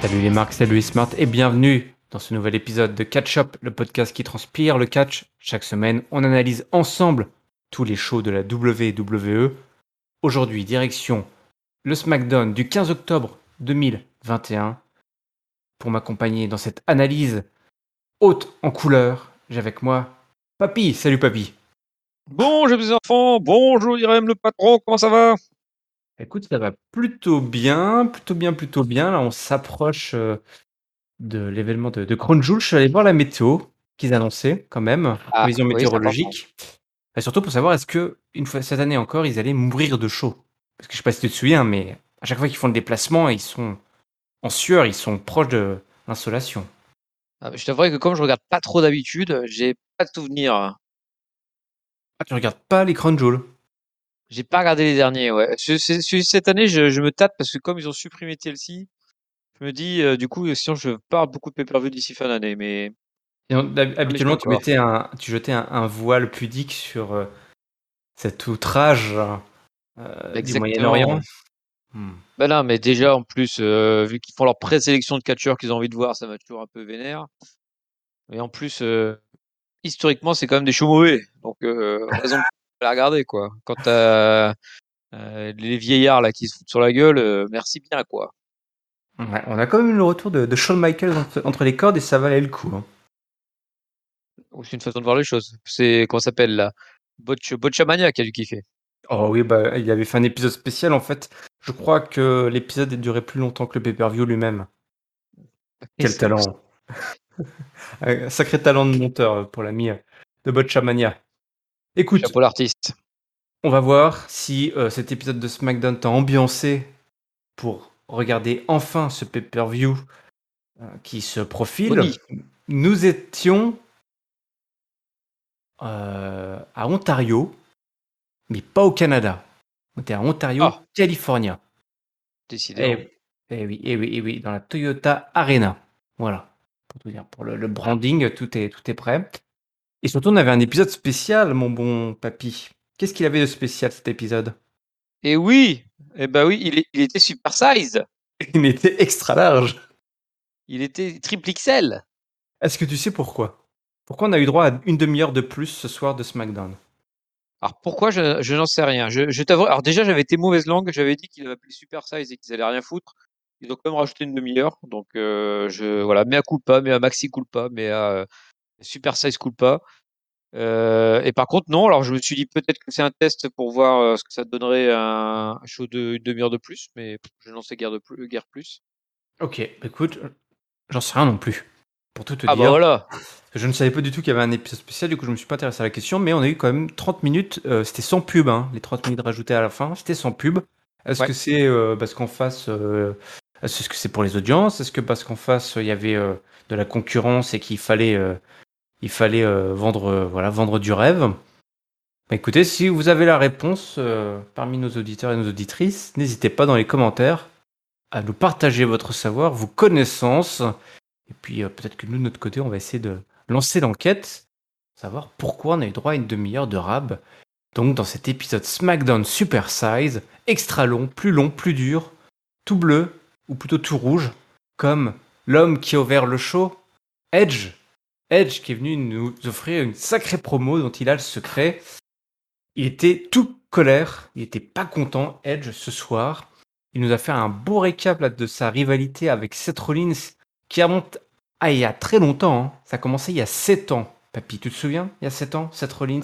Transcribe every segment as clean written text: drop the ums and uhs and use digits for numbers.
Salut les marques, salut les smart et bienvenue dans ce nouvel épisode de Catch Up, le podcast qui transpire le catch. Chaque semaine, on analyse ensemble tous les shows de la WWE. Aujourd'hui, direction le SmackDown du 15 octobre 2021. Pour m'accompagner dans cette analyse haute en couleur, j'ai avec moi Papy. Salut Papy. Bonjour mes enfants, bonjour Irem le patron, comment ça va? Écoute, ça va plutôt bien, plutôt bien. Là, on s'approche de l'événement de Crown Jewel. Je suis allé voir la météo qu'ils annonçaient quand même, Ah prévision oui, c'est important. météorologique. Et surtout pour savoir est-ce que, une fois cette année encore, ils allaient mourir de chaud. Parce que je sais pas si tu te souviens, mais à chaque fois qu'ils font le déplacement, ils sont en sueur, ils sont proches de l'insolation. Je t'avouerai que comme je regarde pas trop d'habitude, j'ai pas de souvenir. Ah, tu regardes pas les Crown Jewel? J'ai pas regardé les derniers, ouais. Cette année, je me tâte parce que comme ils ont supprimé TLC, je me dis, du coup, sinon je pars beaucoup de pay-per-view d'ici fin d'année, mais j'en ai pas Habituellement, encore. tu jetais un voile pudique sur cet outrage du Moyen-Orient. Exactement. Hmm. Ben là, mais déjà, en plus, vu qu'ils font leur présélection de catcheurs qu'ils ont envie de voir, ça m'a toujours un peu vénère. Et en plus, historiquement, c'est quand même des shows mauvais. Donc, raison de la regarder, quoi. Quand t'as les vieillards là qui se foutent sur la gueule, merci bien, quoi. Ouais, on a quand même eu le retour de Shawn Michaels entre les cordes et ça valait le coup, hein. Ou c'est une façon de voir les choses. C'est, comment ça s'appelle là? Botchamania qui a dû kiffer. Oh oui, bah, il avait fait un épisode spécial en fait. Je crois que l'épisode a duré plus longtemps que le pay-per-view lui-même. Et Quel c'est talent. Un sacré talent de monteur pour l'ami de Botchamania. Écoute, chapeau l'artiste. on va voir si cet épisode de SmackDown t'a ambiancé pour regarder enfin ce pay-per-view qui se profile. Oui. Nous étions à Ontario, mais pas au Canada. On était à Ontario, Ah, Californie. décidément. Eh, eh oui, dans la Toyota Arena. Voilà, pour tout dire. Pour le branding, tout est prêt. Et surtout, on avait un épisode spécial, mon bon papy. Qu'est-ce qu'il avait de spécial cet épisode? Et oui, eh ben oui, il était super size. Il était extra large. Il était triple XL. Est-ce que tu sais pourquoi? Pourquoi on a eu droit à une demi-heure de plus ce soir de SmackDown? Alors pourquoi je n'en sais rien. Je t'avoue. Alors déjà j'avais été mauvaise langue. J'avais dit qu'il avait appelé super size et qu'ils allaient rien foutre. Ils ont quand même rajouté une demi-heure. Donc voilà, mea culpa, mea maxi culpa, mea super size culpa. Et par contre, non. Alors, je me suis dit peut-être que c'est un test pour voir ce que ça donnerait un show de une demi-heure de plus, mais je n'en sais guère plus. Ok, bah écoute, j'en sais rien non plus. Pour tout te Ah bah dire, voilà. je ne savais pas du tout qu'il y avait un épisode spécial, du coup je me suis pas intéressé à la question, mais on a eu quand même 30 minutes, c'était sans pub, hein, les 30 minutes rajoutées à la fin, c'était sans pub. Est-ce Ouais. que c'est parce qu'en face, est-ce que c'est pour les audiences? Est-ce que parce qu'en face, il y avait de la concurrence et qu'il fallait vendre, voilà, vendre du rêve? Bah, écoutez, si vous avez la réponse parmi nos auditeurs et nos auditrices, n'hésitez pas dans les commentaires à nous partager votre savoir, vos connaissances. Et puis peut-être que nous, de notre côté, on va essayer de lancer l'enquête, savoir pourquoi on a eu droit à une demi-heure de rab. Donc dans cet épisode SmackDown Super Size, extra long, plus dur, tout bleu, ou plutôt tout rouge, comme l'homme qui a ouvert le show, Edge. Edge qui est venu nous offrir une sacrée promo dont il a le secret. Il était tout colère, il était pas content, Edge, ce soir. Il nous a fait un beau récap là, de sa rivalité avec Seth Rollins qui remonte il y a très longtemps, hein. Ça a commencé il y a 7 ans. Papy, tu te souviens? Il y a 7 ans, Seth Rollins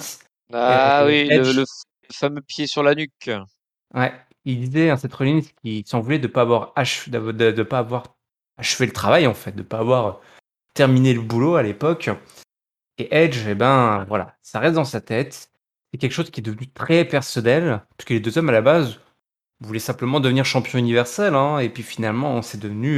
Ah et oui, Edge. le fameux pied sur la nuque. Ouais, il disait, hein, Seth Rollins, qu'il s'en voulait de pas avoir de pas avoir achevé le travail, en fait, de pas avoir terminé le boulot à l'époque. Et Edge, eh ben, voilà, ça reste dans sa tête. C'est quelque chose qui est devenu très personnel, puisque les deux hommes, à la base, voulaient simplement devenir champion universel, hein, et puis finalement, c'est devenu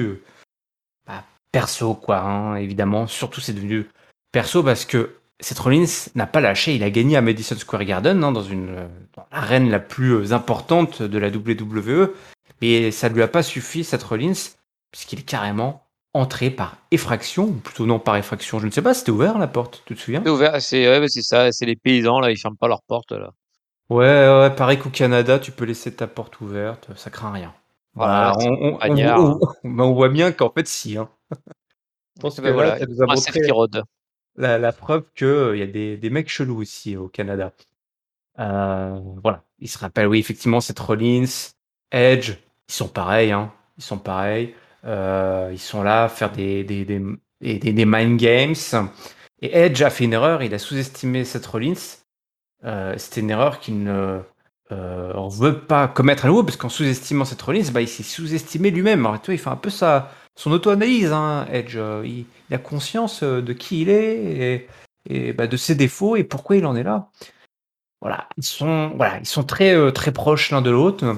bah, perso, quoi, hein, évidemment. Surtout, c'est devenu perso parce que Seth Rollins n'a pas lâché. Il a gagné à Madison Square Garden, hein, dans l'arène la plus importante de la WWE. Mais ça ne lui a pas suffi, Seth Rollins, puisqu'il est carrément entré par effraction, ou plutôt non par effraction. Je ne sais pas, c'était ouvert la porte, tu te souviens? C'est ouvert, ouais, bah, c'est ça, c'est les paysans là, ils ferment pas leurs portes là. Ouais, pareil qu'au Canada, tu peux laisser ta porte ouverte, ça craint rien. Voilà, là, Bah, c'est on voit manière. on voit bien qu'en fait si, hein. Je pense Et que ben là, voilà, ça nous a un self montré qui rôde. la preuve qu'il y a des mecs chelous aussi au Canada. Voilà, il se rappelle, oui, effectivement, Seth Rollins, Edge, ils sont pareils, hein. Ils sont pareils. Ils sont là à faire des mind games. Et Edge a fait une erreur, il a sous-estimé Seth Rollins. C'était une erreur qu'il ne veut pas commettre à nouveau, parce qu'en sous-estimant Seth Rollins, bah, il s'est sous-estimé lui-même. Alors, tu vois, il fait un peu son auto-analyse, hein, Edge. Il a conscience de qui il est et bah, de ses défauts et pourquoi il en est là. Voilà, ils sont très proches l'un de l'autre.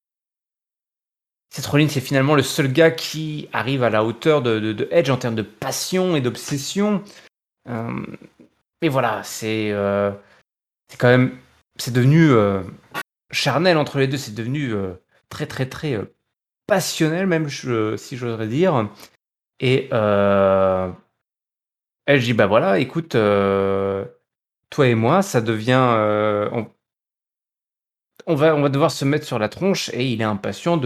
Seth Rollins, c'est finalement le seul gars qui arrive à la hauteur de Edge en termes de passion et d'obsession. Euh, mais voilà, c'est quand même, c'est devenu charnel entre les deux. C'est devenu très passionnel même, si j'oserais dire. Et Edge dit bah voilà, écoute, toi et moi, ça devient, on va devoir se mettre sur la tronche et il est impatient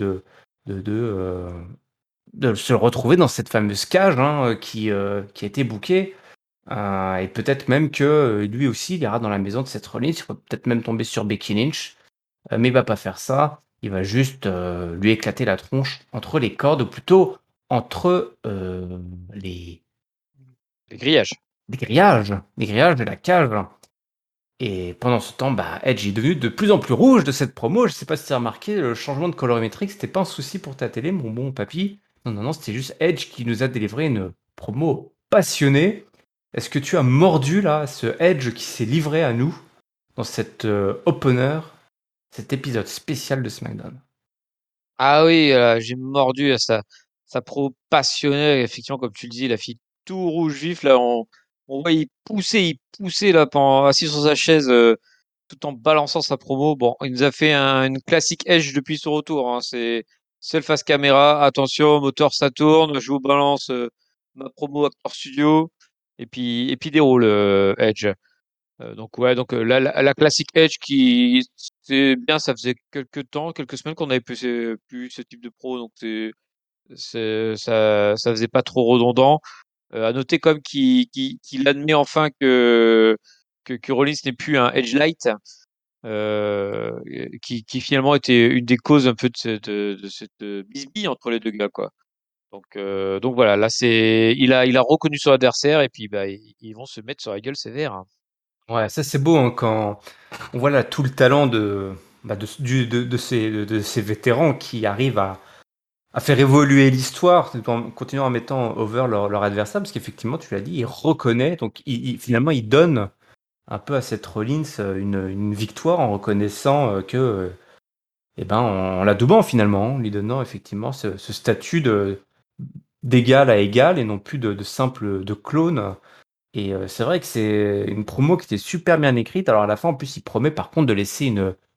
de se retrouver dans cette fameuse cage hein, qui a été bookée. Et peut-être même que lui aussi, il ira dans la maison de Seth Rollins. Il va peut-être même tomber sur Becky Lynch. Mais il va pas faire ça. Il va juste lui éclater la tronche entre les cordes, ou plutôt entre les, Les grillages. les grillages de la cage. Et pendant ce temps, bah, Edge est devenu de plus en plus rouge de cette promo. Je sais pas si tu as remarqué, le changement de colorimétrique, c'était pas un souci pour ta télé, mon bon papy. Non, c'était juste Edge qui nous a délivré une promo passionnée. Est-ce que tu as mordu là ce Edge qui s'est livré à nous dans cet opener, cet épisode spécial de SmackDown? Ah oui, j'ai mordu à sa pro passionnée, effectivement, comme tu le dis, la fille tout rouge vif, là, on voit, il poussait, là, assis sur sa chaise, tout en balançant sa promo. Bon, il nous a fait une classique Edge depuis son retour, hein. C'est seul face caméra, attention, moteur, ça tourne, je vous balance ma promo Actor Studio, et puis déroule, Edge. Donc ouais, donc la classique Edge qui c'est bien, ça faisait quelques temps, quelques semaines qu'on avait plus ce type de pro, donc ça faisait pas trop redondant. À noter comme qu'il admet enfin que Rollins n'est plus un Edge Light, qui finalement était une des causes un peu de cette bisbille entre les deux gars quoi. Donc voilà, là il a reconnu son adversaire et puis bah ils vont se mettre sur la gueule sévère, hein. Ouais, ça c'est beau hein, quand on voit là tout le talent de ces vétérans qui arrivent à faire évoluer l'histoire tout en continuant en mettant over leur adversaire, parce qu'effectivement, tu l'as dit, il reconnaît, donc finalement, il donne un peu à cette Rollins une victoire en reconnaissant que, eh ben, en l'adoubant finalement, en lui donnant effectivement ce statut d'égal à égal et non plus de simple de clone. Et c'est vrai que c'est une promo qui était super bien écrite. Alors à la fin, en plus, il promet par contre de laisser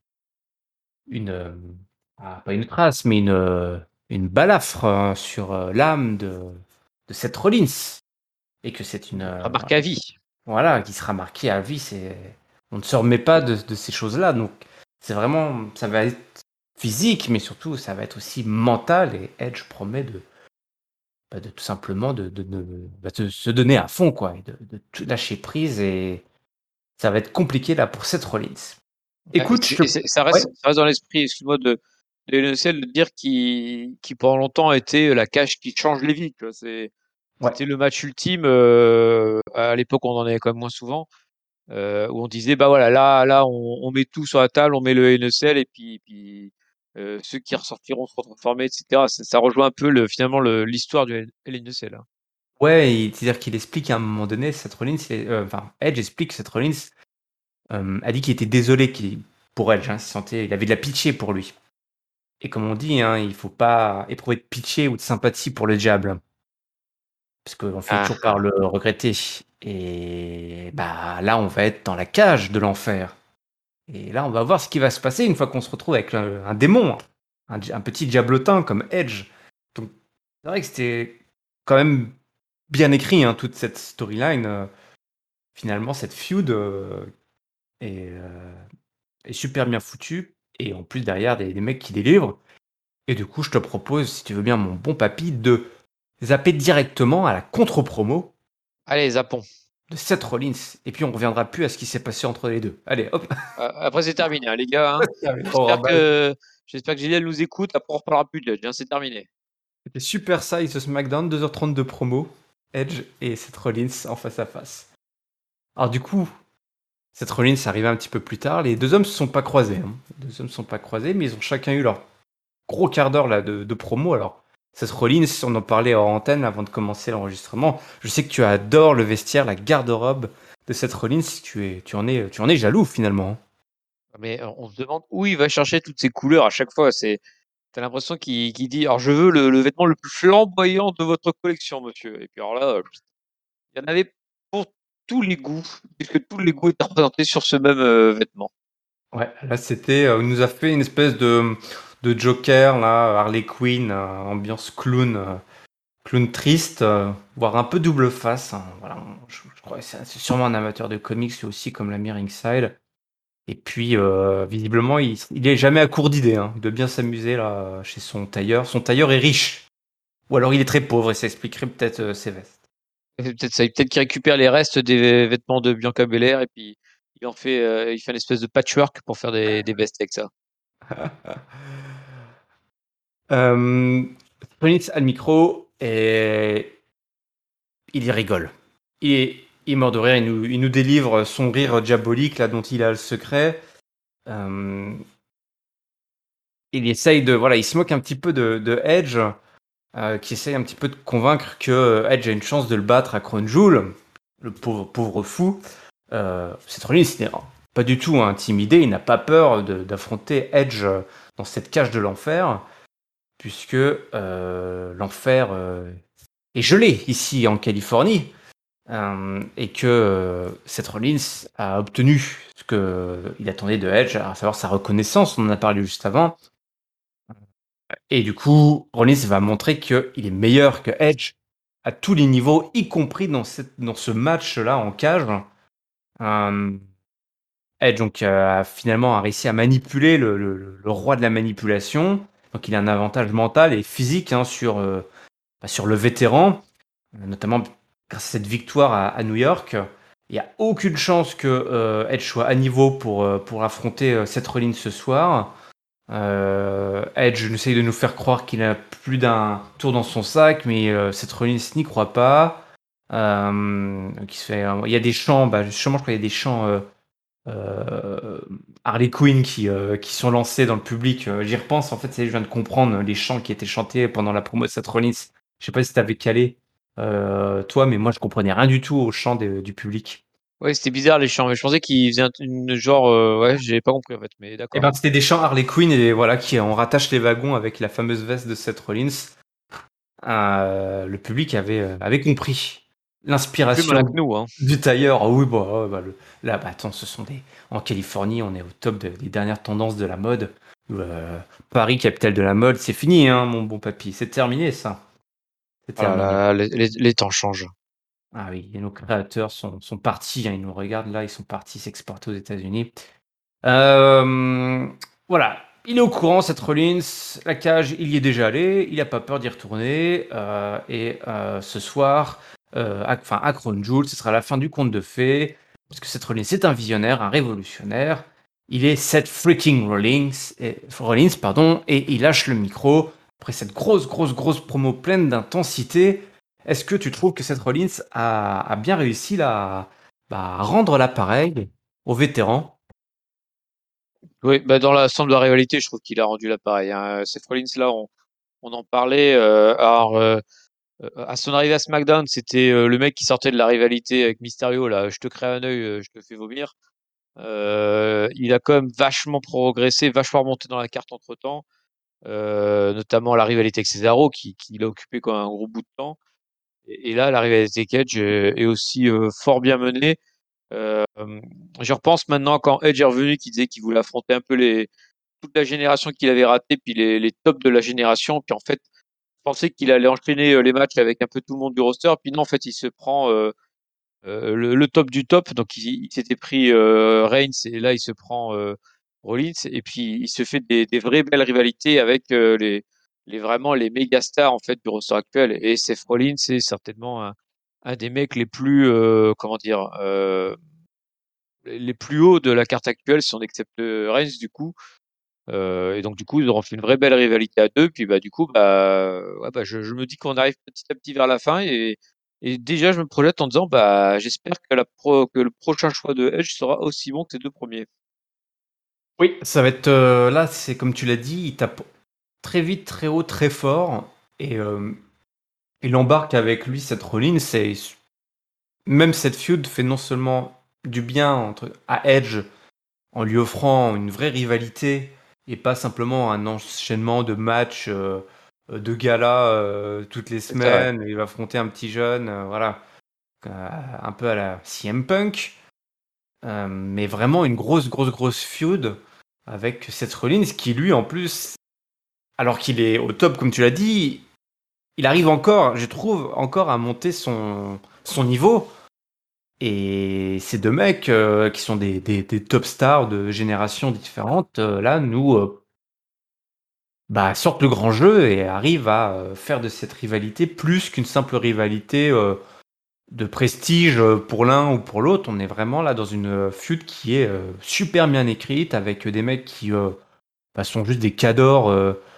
pas une trace, mais une balafre hein, sur l'âme de cette Rollins. Et que c'est une. À marquer à vie. Voilà, qui sera marquée à vie. On ne se remet pas de ces choses-là. Donc, c'est vraiment. Ça va être physique, mais surtout, ça va être aussi mental. Et Edge promet de tout simplement de se donner à fond, quoi. Et de tout lâcher prise. Et ça va être compliqué, là, pour cette Rollins. Ouais, Écoute, ça ouais, reste dans l'esprit, excuse-moi, de LNCL de dire qui pendant longtemps a été la cage qui change les vies, tu vois. ouais. C'était le match ultime, à l'époque, on en avait quand même moins souvent, où on disait, bah voilà, là, on met tout sur la table, on met le NECL, et puis ceux qui ressortiront seront transformés, etc. Ça rejoint un peu finalement l'histoire du LNECL, hein. Ouais, c'est-à-dire qu'il explique à un moment donné, Seth Rollins, enfin, Edge explique que Seth Rollins a dit qu'il était désolé pour Edge, hein, il avait de la pitié pour lui. Et comme on dit, hein, il faut pas éprouver de pitié ou de sympathie pour le diable, parce qu'on finit Ah, toujours par le regretter. Et bah là, on va être dans la cage de l'enfer. Et là, on va voir ce qui va se passer une fois qu'on se retrouve avec un démon, hein, un petit diablotin comme Edge. Donc, c'est vrai que c'était quand même bien écrit, hein, toute cette storyline. Finalement, cette feud est, est super bien foutue. Et en plus, derrière, des mecs qui délivrent. Et du coup, je te propose, si tu veux bien, mon bon papy, de zapper directement à la contre-promo Allez, zappons. de Seth Rollins. Et puis, on reviendra plus à ce qui s'est passé entre les deux. Allez, hop. Après, c'est terminé, hein, les gars. Hein. Oh, J'espère bah, que j'espère que Gillian nous écoute. Après, on reparlera plus de Edge. Hein, c'est terminé. c'était super size ce SmackDown, 2h30 de promo. Edge et Seth Rollins en face à face. Alors, du coup, Seth Rollins arrivait un petit peu plus tard. Les deux hommes se sont pas croisés. Hein. Les deux hommes se sont pas croisés, mais ils ont chacun eu leur gros quart d'heure là de promo. Alors, Seth Rollins, on en parlait hors antenne avant de commencer l'enregistrement. Je sais que tu adores le vestiaire, la garde-robe de Seth Rollins. Tu en es jaloux finalement. Mais on se demande où il va chercher toutes ces couleurs à chaque fois. T'as l'impression qu'il dit, alors je veux le vêtement le plus flamboyant de votre collection, monsieur. Et puis alors là, il y en avait pour tous les goûts, puisque tous les goûts étaient représentés sur ce même vêtement. Ouais, là c'était, il nous a fait une espèce de Joker là, Harley Quinn, ambiance clown, clown triste, voire un peu double face. Hein. Voilà, je crois que c'est sûrement un amateur de comics lui aussi comme l'ami Ringside. Et puis, visiblement, il est jamais à court d'idées. Hein. Il doit bien s'amuser là chez son tailleur. Son tailleur est riche. Ou alors il est très pauvre et ça expliquerait peut-être ses vestes. C'est peut-être ça, peut-être qu'il récupère les restes des vêtements de Bianca Belair et puis il fait une espèce de patchwork pour faire des vestes avec ça. Phoenix a le micro et il y rigole. Il est mort de rire. Il nous délivre son rire diabolique là dont il a le secret. Euh, il essaye de, voilà, il se moque un petit peu de Edge, qui essaye un petit peu de convaincre que Edge a une chance de le battre à Crown Jewel, le pauvre fou. Seth Rollins n'est pas du tout intimidé, il n'a pas peur d'affronter Edge dans cette cage de l'enfer, puisque l'enfer est gelé ici en Californie, et que Seth Rollins a obtenu ce qu'il attendait de Edge, à savoir sa reconnaissance, on en a parlé juste avant. Et du coup, Rollins va montrer qu'il est meilleur que Edge à tous les niveaux, y compris dans ce match-là en cage. Euh, Edge donc a finalement réussi à manipuler le roi de la manipulation. Donc il a un avantage mental et physique sur le vétéran, notamment grâce à cette victoire à New York. Il n'y a aucune chance que Edge soit à niveau pour affronter Seth Rollins ce soir. Edge essaye de nous faire croire qu'il a plus d'un tour dans son sac, mais Seth Rollins n'y croit pas. Il y a des chants, justement, je crois qu'il y a des chants euh, Harley Quinn qui sont lancés dans le public. J'y repense, en fait, je viens de comprendre les chants qui étaient chantés pendant la promo de Seth Rollins. Je sais pas si t'avais calé, toi, mais moi, je comprenais rien du tout aux chants du public. Ouais, c'était bizarre les chants, mais je pensais qu'il faisait une genre, ouais, j'ai pas compris en fait, mais Et d'accord. ben, c'était des chants Harley Quinn et voilà, qui on rattache les wagons avec la fameuse veste de Seth Rollins. Le public avait compris Plus malin que l'inspiration nous, hein. du tailleur. Ah oui, là, attends, en Californie, on est au top des dernières tendances de la mode. Paris, capitale de la mode, c'est fini, hein, mon bon papy. C'est terminé, ça. C'est Oh là terminé. là, les temps changent. Ah oui, et nos créateurs sont partis, hein, ils nous regardent là, ils sont partis s'exporter aux États-Unis. Euh, voilà, il est au courant, cette Rollins, la cage, il y est déjà allé, il n'a pas peur d'y retourner. Ce soir, à Crown Jewel, ce sera la fin du conte de fées, parce que cette Rollins est un visionnaire, un révolutionnaire. Il est Seth freaking Rollins, pardon, et il lâche le micro après cette grosse promo pleine d'intensité. Est-ce que tu trouves que Seth Rollins a bien réussi à rendre l'appareil aux vétérans? Oui, bah dans l'ensemble de la rivalité, je trouve qu'il a rendu l'appareil. Hein. Seth Rollins, là, on en parlait. À son arrivée à SmackDown, c'était le mec qui sortait de la rivalité avec Mysterio. Là, je te crée un œil, je te fais vomir. Il a quand même vachement progressé, vachement remonté dans la carte entre temps, notamment la rivalité avec Cesaro qui l'a occupé quand même un gros bout de temps. Et là, la rivalité avec Edge est aussi fort bien menée. Euh, je repense maintenant quand Edge est revenu, qui disait qu'il voulait affronter un peu toute la génération qu'il avait ratée, puis les tops de la génération. Puis en fait, je pensais qu'il allait enchaîner les matchs avec un peu tout le monde du roster. Puis non, en fait, il se prend le top du top. Donc il s'était pris Reigns et là il se prend Rollins. Et puis il se fait des vraies belles rivalités avec vraiment les méga stars en fait du roster actuel. Et Seth Rollins, c'est certainement un des mecs les plus, comment dire, les plus hauts de la carte actuelle si on accepte Reigns du coup. Et donc du coup, ils auront fait une vraie belle rivalité à deux. Puis bah du coup, ouais, je me dis qu'on arrive petit à petit vers la fin et déjà je me projette en disant bah j'espère que que le prochain choix de Edge sera aussi bon que ces deux premiers. Oui, ça va être là, c'est comme tu l'as dit, il tape très vite, très haut, très fort, et il embarque avec lui cette Rollins. C'est même cette feud fait non seulement du bien à Edge en lui offrant une vraie rivalité et pas simplement un enchaînement de matchs, de galas toutes les C'est ça, ouais. semaines. Il va affronter un petit jeune, voilà, un peu à la CM Punk, mais vraiment une grosse, grosse, grosse feud avec Seth Rollins qui lui en plus, alors qu'il est au top comme tu l'as dit, il arrive encore, je trouve, encore à monter son niveau. Et ces deux mecs qui sont des top stars de générations différentes, là, sortent le grand jeu et arrivent à faire de cette rivalité plus qu'une simple rivalité de prestige pour l'un ou pour l'autre. On est vraiment là dans une feud qui est super bien écrite avec des mecs qui sont juste des cadors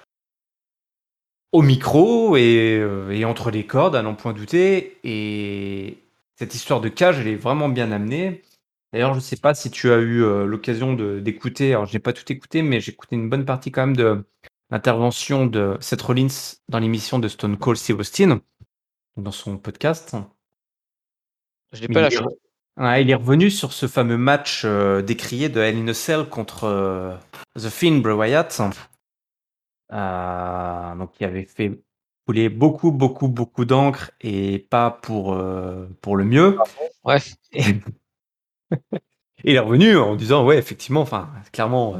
au micro et entre les cordes, à n'en point douter. Et cette histoire de cage, elle est vraiment bien amenée. D'ailleurs, je ne sais pas si tu as eu l'occasion d'écouter, alors je n'ai pas tout écouté, mais j'ai écouté une bonne partie quand même de l'intervention de Seth Rollins dans l'émission de Stone Cold Steve Austin, dans son podcast. Je n'ai Mais pas la chance. il est revenu sur ce fameux match décrié de Hell in a Cell contre The Fiend Bray Wyatt, donc qui avait fait couler beaucoup, beaucoup, beaucoup d'encre et pas pour le mieux. Ouais, Et il est revenu en disant, ouais, effectivement, enfin, clairement,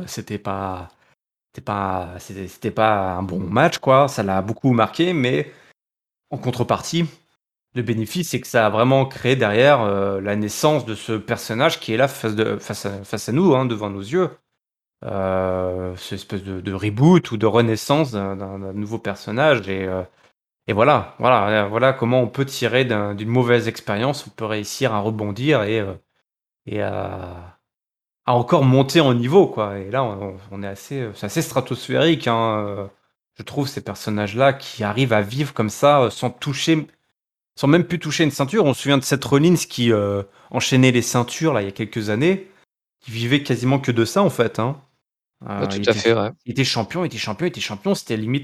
c'était pas un bon match, quoi. Ça l'a beaucoup marqué, mais en contrepartie, le bénéfice, c'est que ça a vraiment créé derrière la naissance de ce personnage qui est là face à nous, hein, devant nos yeux. Cette espèce de reboot ou de renaissance d'un nouveau personnage. Et voilà comment on peut tirer d'une mauvaise expérience, on peut réussir à rebondir et à encore monter en niveau, quoi. Et là, on est c'est assez stratosphérique, hein, je trouve, ces personnages-là qui arrivent à vivre comme ça, sans même plus toucher une ceinture. On se souvient de Seth Rollins qui enchaînait les ceintures, là, il y a quelques années, qui vivait quasiment que de ça, en fait, hein. ouais, Il tout à était, fait, ouais. il était champion, il était champion, il était champion. C'était limite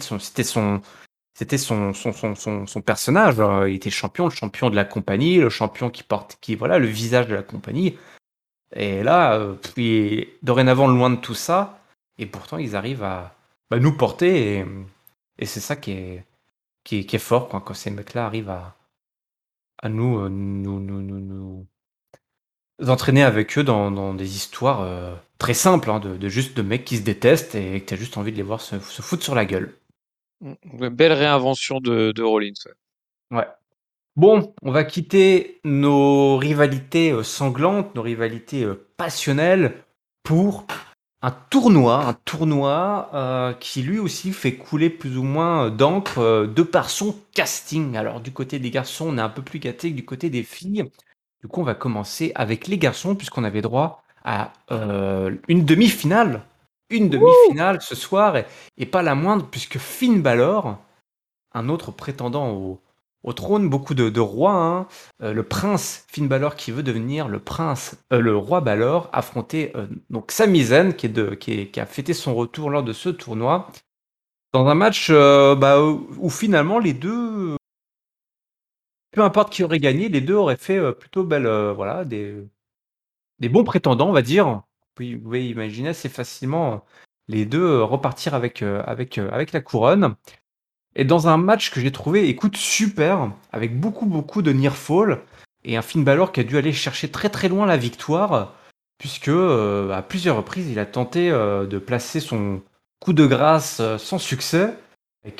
son personnage. Il était champion, le champion de la compagnie, le champion voilà, le visage de la compagnie. Et là, puis dorénavant loin de tout ça, et pourtant ils arrivent à nous porter, et c'est ça qui est fort, quoi, quand ces mecs-là arrivent à nous entraîner avec eux dans des histoires très simples, hein, de juste de mecs qui se détestent et que t'as juste envie de les voir se foutre sur la gueule. Une belle réinvention de Rollins. Ouais. Ouais. Bon, on va quitter nos rivalités sanglantes, nos rivalités passionnelles pour un tournoi qui lui aussi fait couler plus ou moins d'encre de par son casting. Alors du côté des garçons, on est un peu plus gâté que du côté des filles. Du coup, on va commencer avec les garçons puisqu'on avait droit à une demi-finale. Une demi-finale ce soir et pas la moindre puisque Finn Balor, un autre prétendant au trône, beaucoup de rois, hein. Le prince Finn Balor qui veut devenir le roi Balor, affronter donc Sami Zayn qui a fêté son retour lors de ce tournoi dans un match où finalement les deux, peu importe qui aurait gagné, les deux auraient fait plutôt belle, voilà, des bons prétendants, on va dire. Vous pouvez imaginer assez facilement les deux repartir avec la couronne. Et dans un match que j'ai trouvé, écoute, super, avec beaucoup, beaucoup de near fall, et un Finn Balor qui a dû aller chercher très très loin la victoire, puisque à plusieurs reprises, il a tenté de placer son coup de grâce sans succès, avec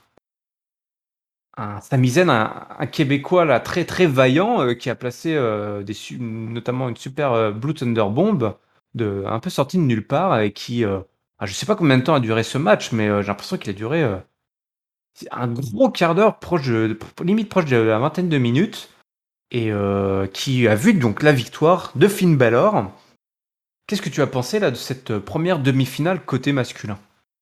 un Sami Zayn, un Québécois là, très très vaillant, qui a placé notamment une super Blue Thunder Bomb, un peu sortie de nulle part, et qui, je sais pas combien de temps a duré ce match, mais j'ai l'impression qu'il a duré un gros quart d'heure, limite proche de la vingtaine de minutes, et qui a vu donc la victoire de Finn Balor. Qu'est-ce que tu as pensé là de cette première demi-finale côté masculin?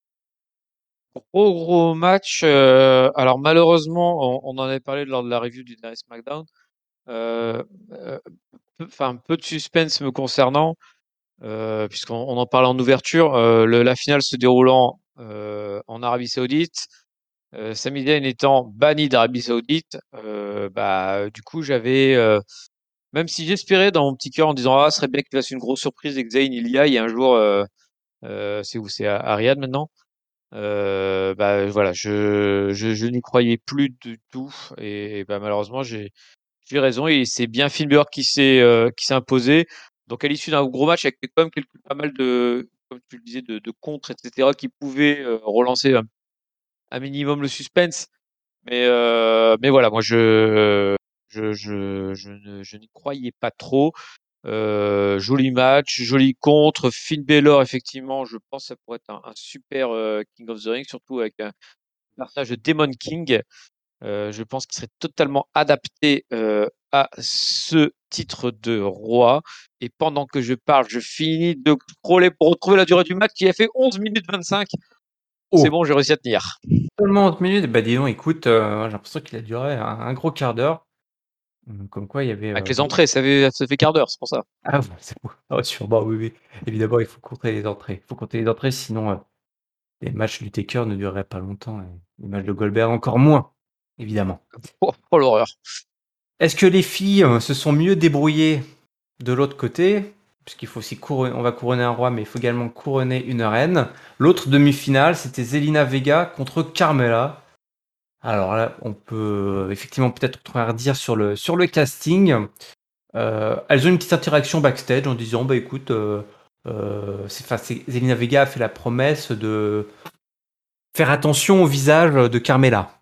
Gros match. Alors malheureusement, on en avait parlé lors de la review du dernier SmackDown. Euh, euh, peu de suspense me concernant, puisqu'on en parlait en ouverture. La finale se déroulant en Arabie Saoudite. Sami Zayn étant banni d'Arabie Saoudite, du coup j'avais, même si j'espérais dans mon petit cœur en disant ah, ce serait bien qu'il fasse une grosse surprise et que Zayn il y aille un jour. C'est où? C'est à Riyad maintenant. Voilà, je n'y croyais plus du tout et bah, malheureusement j'ai raison et c'est bien Finn Balor qui s'est imposé. Donc à l'issue d'un gros match avec quand même pas mal de, comme tu le disais, de contres, etc., qui pouvaient relancer un minimum le suspense. Mais voilà, moi je n'y croyais pas trop. Joli match, joli contre. Finn Balor, effectivement, je pense que ça pourrait être un super King of the Ring, surtout avec un personnage de Demon King. Je pense qu'il serait totalement adapté à ce titre de roi. Et pendant que je parle, je finis de scroller pour retrouver la durée du match qui a fait 11 minutes 25. C'est Oh, bon, j'ai réussi à tenir. seulement 30 minutes? Bah dis donc, écoute, j'ai l'impression qu'il a duré un gros quart d'heure. Comme quoi il y avait... Avec les entrées, ça fait quart d'heure, c'est pour ça. Ah, ouais, c'est bon. Ah, sûrement, oui, oui. Évidemment, il faut compter les entrées. Il faut compter les entrées, sinon les matchs du Taker ne dureraient pas longtemps. Et les matchs de Goldberg encore moins, évidemment. Oh, oh, l'horreur. Est-ce que les filles se sont mieux débrouillées de l'autre côté? Puisqu'il faut aussi couronner, on va couronner un roi, mais il faut également couronner une reine. L'autre demi-finale, c'était Zelina Vega contre Carmella. Alors là, on peut effectivement peut-être trouver à redire sur le casting. Elles ont une petite interaction backstage en disant bah écoute, Zelina Vega a fait la promesse de faire attention au visage de Carmella.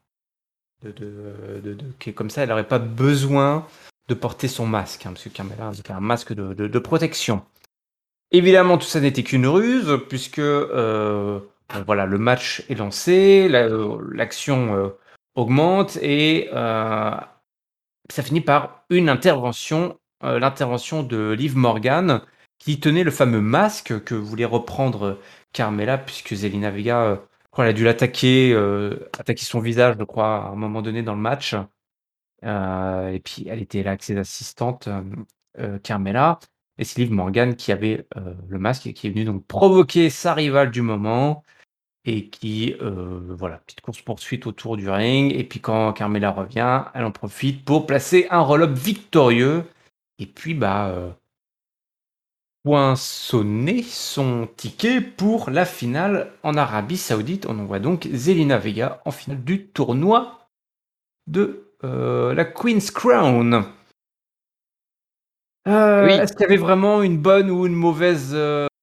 Comme ça, elle n'aurait pas besoin de porter son masque, hein, parce que Carmella a un masque de protection. Évidemment, tout ça n'était qu'une ruse, puisque voilà, le match est lancé, l'action augmente, et ça finit par une intervention, l'intervention de Liv Morgan, qui tenait le fameux masque que voulait reprendre Carmella, puisque Zelina Vega, je crois, elle a dû attaquer son visage, je crois, à un moment donné dans le match. Et puis, elle était là avec ses assistantes, Carmella, et c'est Liv Morgan qui avait le masque et qui est venu donc provoquer sa rivale du moment, et qui, voilà, petite course-poursuite autour du ring. Et puis quand Carmella revient, elle en profite pour placer un roll-up victorieux. Et puis, poinçonner son ticket pour la finale en Arabie Saoudite. On envoie donc Zelina Vega en finale du tournoi de la Queen's Crown. Oui. Est-ce qu'il y avait vraiment une bonne ou une mauvaise,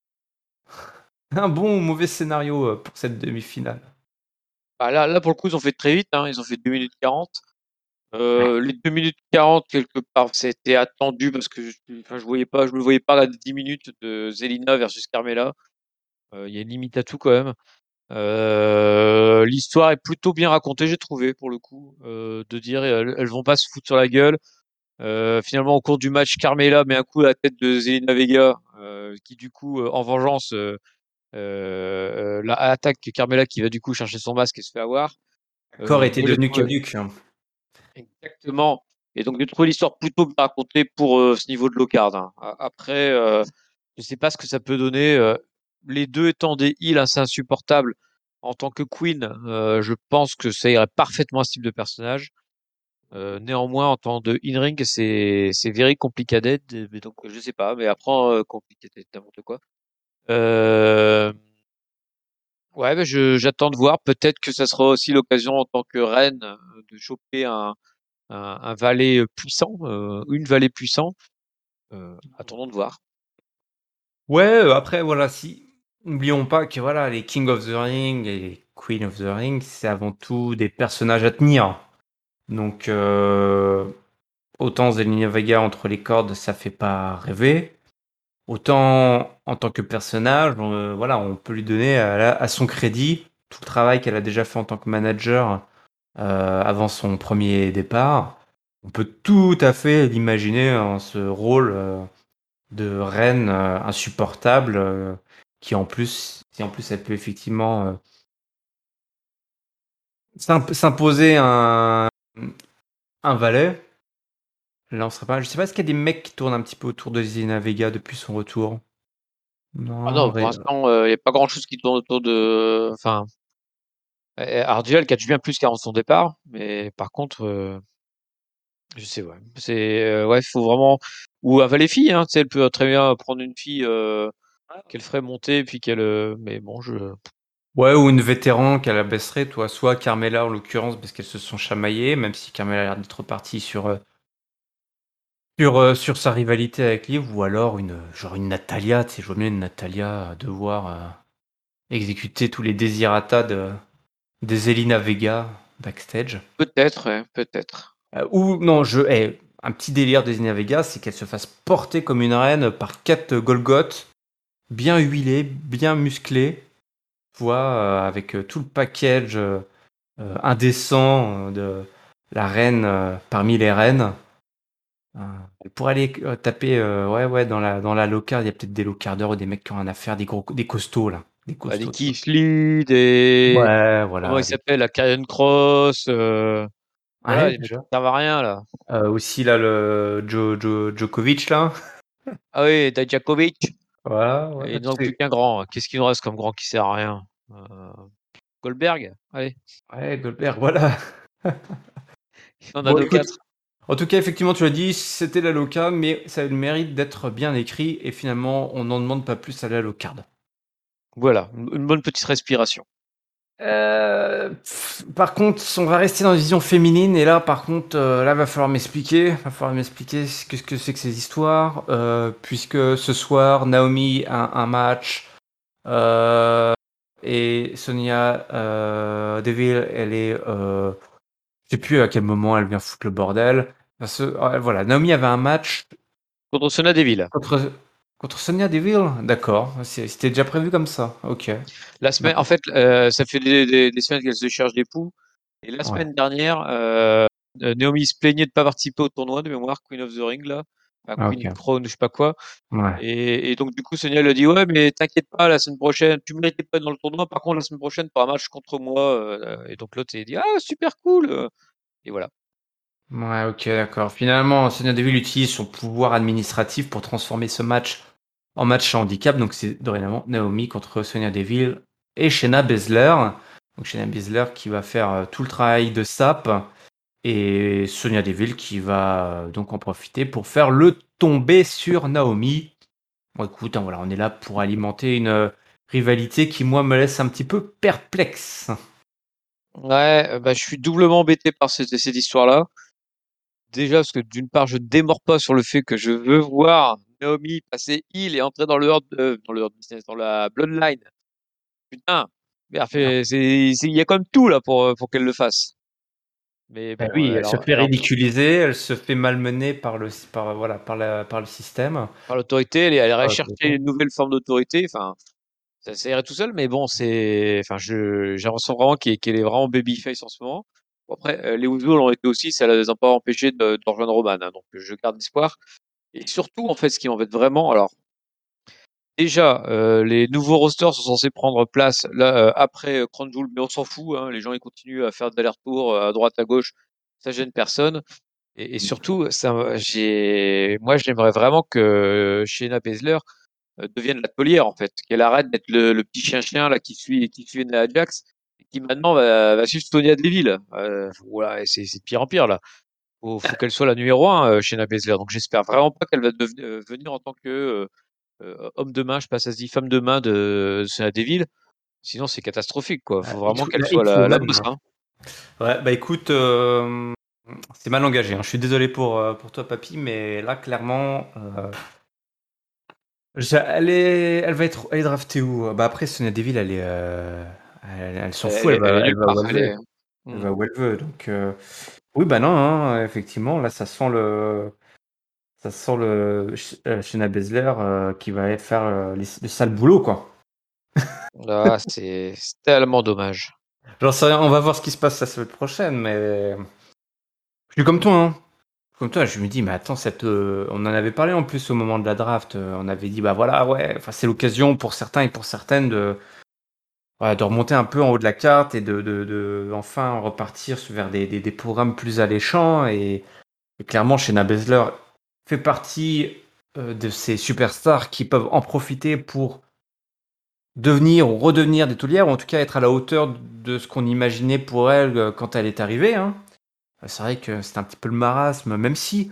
un bon ou mauvais scénario pour cette demi-finale? Bah là, pour le coup, ils ont fait très vite, hein. Ils ont fait 2 minutes 40. Les 2 minutes 40, quelque part, c'était attendu parce que je me voyais pas à 10 minutes de Zelina versus Carmella. Il y a une limite à tout quand même. L'histoire est plutôt bien racontée, j'ai trouvé, pour le coup. De dire, elles vont pas se foutre sur la gueule. Finalement, au cours du match, Carmella met un coup à la tête de Zelina Vega, qui du coup, en vengeance, attaque Carmella qui va du coup chercher son masque et se fait avoir. Le corps était Moi, j'ai devenu trouvé caduque, hein. exactement. Et donc, j'ai trouvé l'histoire plutôt bien racontée pour ce niveau de low-card, hein. Après, je sais pas ce que ça peut donner. Les deux étant des heals assez insupportables en tant que Queen, je pense que ça irait parfaitement à ce type de personnage. Néanmoins, en tant de in-ring, c'est very complicated. Mais donc, je sais pas. Mais après, complicated, n'importe quoi. Euh, ouais, j'attends de voir. Peut-être que ça sera aussi l'occasion en tant que reine de choper un valet puissant, une vallée puissant. Attendons de voir. Ouais, après, voilà, si. N'oublions pas que voilà, les King of the Ring et les Queen of the Ring, c'est avant tout des personnages à tenir. Donc, autant Zelina Vega entre les cordes, ça fait pas rêver. Autant en tant que personnage, voilà, on peut lui donner à son crédit tout le travail qu'elle a déjà fait en tant que manager avant son premier départ. On peut tout à fait l'imaginer en ce rôle de reine insupportable qui en plus, si en plus elle peut effectivement s'imposer un valet. Là, on serait pas. Je sais pas, est-ce qu'il y a des mecs qui tournent un petit peu autour de Zelina Vega depuis son retour? Ah Non, non, pour l'instant, il n'y a pas grand-chose qui tourne autour de. Enfin, Ardua, elle catch bien plus qu'avant son départ, mais par contre, je sais, ouais. Ouais, faut vraiment. Ou un valet-fille, hein, tu sais, elle peut très bien prendre une fille qu'elle ferait monter, puis qu'elle. Mais bon, ouais, ou une vétéran qu'elle abaisserait, toi, soit Carmela en l'occurrence, parce qu'elles se sont chamaillées, même si Carmela a l'air d'être partie sur sa rivalité avec Liv, ou alors genre une Natalia, tu sais, je vois bien une Natalia devoir exécuter tous les désirata de Zelina Vega backstage. Peut-être, ouais, peut-être. Ou non, un petit délire de Zelina Vega, c'est qu'elle se fasse porter comme une reine par 4 Golgoth, bien huilés, bien musclés, tu vois, avec tout le package indécent de la reine parmi les reines. Euh, pour aller taper ouais, dans la low-card, il y a peut-être des low-carders ou des mecs qui ont rien à faire, des costauds là. Des Bah, des costauds, tu vois. Keith Lee, des. Ouais, Comment voilà. il s'appelle, la Karrion Cross. Voilà, Ouais, les mecs qui déjà. servent à rien, là. Aussi là, le Djokovic là. Ah oui, Dajakovic. Voilà, ouais, Il ne tu manque plus sais. qu'un grand. Qu'est-ce qu'il nous reste comme grand qui sert à rien? Euh, Goldberg? Allez, Ouais, Goldberg, voilà. on a Bon, nos écoute, quatre. en tout cas, effectivement, tu l'as dit, c'était la low-card, mais ça a le mérite d'être bien écrit, et finalement, on n'en demande pas plus à la low-card. Voilà, une bonne petite respiration. Par contre, on va rester dans la vision féminine et là, par contre, là, va falloir m'expliquer. Va falloir m'expliquer ce que c'est que ces histoires, puisque ce soir, Naomi a un match et Sonia Deville, elle est, je sais plus à quel moment elle vient foutre le bordel. Voilà, Naomi avait un match Contre Sonia Deville. contre contre Sonia Deville, d'accord. C'était déjà prévu comme ça. Ok, La semaine, en d'accord. fait, ça fait des semaines qu'elle se cherche des poux. Et la Ouais, semaine dernière, Naomi se plaignait de pas participer au tournoi de mémoire Queen of the Ring, là. Enfin, Queen ok, Crown, je sais pas quoi. ouais. Et donc, du coup, Sonia lui a dit, ouais, mais t'inquiète pas, la semaine prochaine, tu méritais pas être dans le tournoi. Par contre, la semaine prochaine, tu auras un match contre moi. Et donc, l'autre s'est dit, ah, super cool. Et voilà. Ouais, ok, d'accord. Finalement, Sonia Deville utilise son pouvoir administratif pour transformer ce match en match à handicap. Donc, c'est dorénavant Naomi contre Sonia Deville et Shayna Baszler. Donc, Shayna Baszler qui va faire tout le travail de sape et Sonia Deville qui va donc en profiter pour faire le tombé sur Naomi. Bon, écoute, hein, voilà, on est là pour alimenter une rivalité qui, moi, me laisse un petit peu perplexe. Ouais, bah, je suis doublement embêté par cette histoire-là. Déjà, parce que d'une part, je ne démords pas sur le fait que je veux voir Naomi passer heel et entrer dans le Hurt Business, dans la Bloodline. Putain, mais il y a quand même tout là pour qu'elle le fasse. Mais Ben bon, oui, elle se fait alors, ridiculiser, elle se fait malmener voilà, par le système. par l'autorité, elle irait Par chercher l'autorité. une nouvelle forme d'autorité. Enfin, ça irait tout seul, mais bon, enfin, j'ai l'impression vraiment qu'elle est vraiment babyface en ce moment. Bon, après, les Usos l'ont été aussi, ça les a pas empêchés de rejoindre Roman, hein, donc je garde espoir. Et surtout, en fait, ce qui m'embête vraiment, alors, déjà, les nouveaux rosters sont censés prendre place là, après Crown Jewel, mais on s'en fout, hein, les gens ils continuent à faire des allers-retours à droite, à gauche, ça gêne personne. Et surtout, moi j'aimerais vraiment que Shayna Baszler devienne la taulière en fait, qu'elle arrête d'être le petit chien-chien là qui suit Nia Jax, et qui maintenant va suivre Sonya Deville. Voilà, et c'est de pire en pire là. Faut qu'elle soit la numéro un, Shayna Baszler. Donc j'espère vraiment pas qu'elle va venir en tant que homme de main, je sais pas, ça se dit femme de main de Sonia Deville. Sinon, c'est catastrophique, quoi. Faut vraiment qu'elle La soit la X-Woman. boss, hein. Ouais, bah écoute, c'est mal engagé, hein. Je suis désolé pour toi, papy, mais là, clairement, elle est draftée où? Bah après, Sonia Deville, elle s'en fout, Elle est elle nulle va part. où elle veut. Elle Hmm. va où elle veut. Donc, oui, bah non, hein, effectivement, là, ça sent le Shayna Baszler qui va faire le sale boulot, quoi. Là, c'est tellement dommage. J'en sais rien, on va voir ce qui se passe la semaine prochaine, mais je suis comme toi, hein. Comme toi, je me dis, mais attends, on en avait parlé en plus au moment de la draft. On avait dit, bah voilà, ouais, enfin, c'est l'occasion pour certains et pour certaines voilà, de remonter un peu en haut de la carte et de enfin repartir vers des programmes plus alléchants. Et clairement, Shayna Baszler fait partie de ces superstars qui peuvent en profiter pour devenir ou redevenir des taulières, ou en tout cas être à la hauteur de ce qu'on imaginait pour elle quand elle est arrivée, hein. C'est vrai que c'était un petit peu le marasme, même si